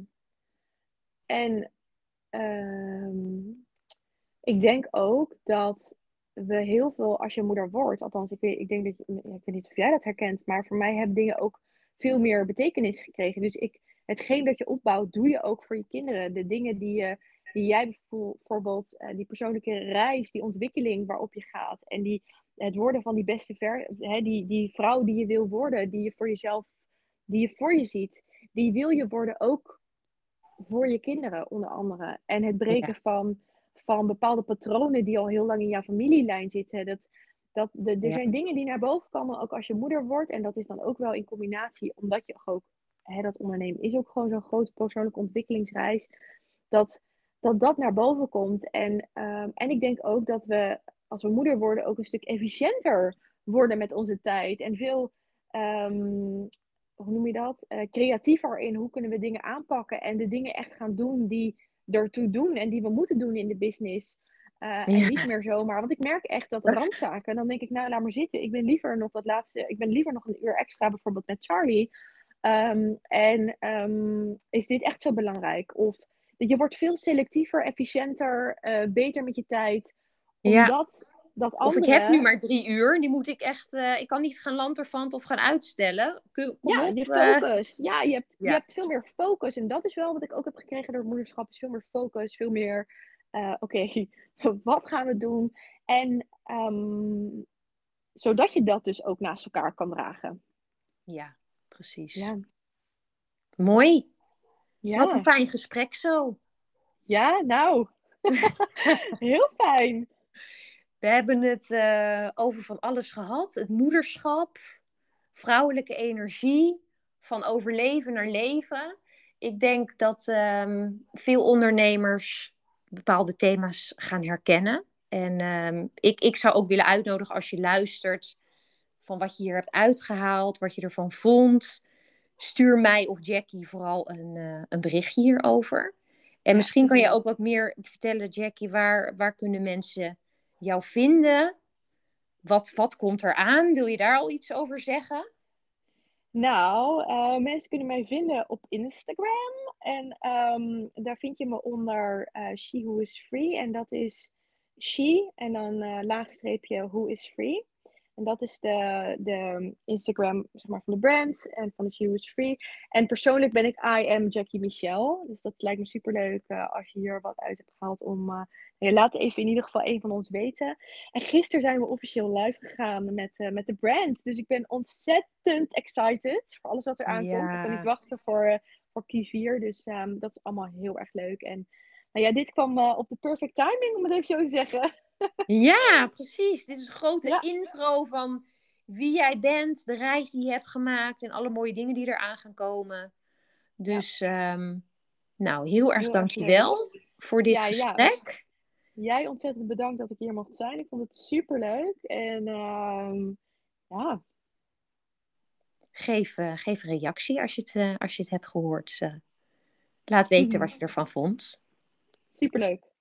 En ehm, ik denk ook dat we heel veel, als je moeder wordt, althans, ik, weet, ik denk dat je, ik weet niet of jij dat herkent, maar voor mij hebben dingen ook veel meer betekenis gekregen. Dus ik, hetgeen dat je opbouwt, doe je ook voor je kinderen. De dingen die, je, die jij bijvoorbeeld, uh, die persoonlijke reis, die ontwikkeling waarop je gaat en die, het worden van die beste ver, hè, die, die vrouw die je wil worden, die je voor jezelf, die je voor je ziet, die wil je worden ook voor je kinderen, onder andere. En het Ja, breken van, van bepaalde patronen die al heel lang in jouw familielijn zitten. Dat, dat, de, er ja, zijn dingen die naar boven komen, ook als je moeder wordt. En dat is dan ook wel in combinatie, omdat je ook, hè, dat ondernemen is ook gewoon zo'n grote persoonlijke ontwikkelingsreis. Dat dat, dat naar boven komt. En, um, en ik denk ook dat we, als we moeder worden, ook een stuk efficiënter worden met onze tijd. En veel, um, hoe noem je dat? Uh, creatiever in hoe kunnen we dingen aanpakken en de dingen echt gaan doen die ertoe doen en die we moeten doen in de business. Uh, en niet ja, meer zomaar. Want ik merk echt dat randzaken, dan denk ik, nou laat maar zitten. Ik ben liever nog dat laatste, ik ben liever nog een uur extra bijvoorbeeld met Charlie. Um, en um, is dit echt zo belangrijk? Of je wordt veel selectiever, efficiënter, uh, beter met je tijd. ja. Omdat dat Of ik heb nu andere, maar drie uur, die moet ik echt, uh, ik kan niet gaan lanterfant of gaan uitstellen. Kom, kom ja, op. je Uh, focus. Ja, je hebt, je ja, hebt veel meer focus. En dat is wel wat ik ook heb gekregen door het moederschap. Is veel meer focus, veel meer, uh, oké, okay, wat gaan we doen? En um, zodat je dat dus ook naast elkaar kan dragen. ja, precies. Ja, Mooi. Wat een ja, fijn gesprek zo. ja, nou, heel fijn. We hebben het uh, over van alles gehad. Het moederschap, vrouwelijke energie, van overleven naar leven. Ik denk dat um, veel ondernemers bepaalde thema's gaan herkennen. En um, ik, ik zou ook willen uitnodigen als je luistert van wat je hier hebt uitgehaald, wat je ervan vond. Stuur mij of Jackie vooral een, uh, een berichtje hierover. En Ja, misschien kan je zeker. ook wat meer vertellen, Jackie, waar, waar kunnen mensen jou vinden? Wat, wat komt er aan? Wil je daar al iets over zeggen? Nou, uh, mensen kunnen mij vinden op Instagram. En um, daar vind je me onder uh, She Who Is Free. En dat is she en dan uh, laagstreepje Who Is Free. En dat is de, de Instagram zeg maar, van de brand en van de She Who Is Free. En persoonlijk ben ik I Am Jackie Michelle. Dus dat lijkt me superleuk uh, als je hier wat uit hebt gehaald om... Uh, ja, laat even in ieder geval een van ons weten. En gisteren zijn we officieel live gegaan met, uh, met de brand. Dus ik ben ontzettend excited voor alles wat er aankomt. Ik kan niet Ja, wachten voor, uh, voor Q vier. Dus um, dat is allemaal heel erg leuk. En nou ja, dit kwam uh, op de perfect timing, om het even zo te zeggen. ja, precies. Dit is een grote Ja. intro van wie jij bent, de reis die je hebt gemaakt en alle mooie dingen die eraan gaan komen. Ja, Dus, um, nou, heel erg heel erg leuk. dankjewel voor dit Ja, ja. gesprek. Jij ontzettend bedankt dat ik hier mocht zijn. Ik vond het super leuk. En um, ja. Geef, uh, geef een reactie als je het, uh, als je het hebt gehoord. Uh, laat weten wat je ervan vond. Superleuk.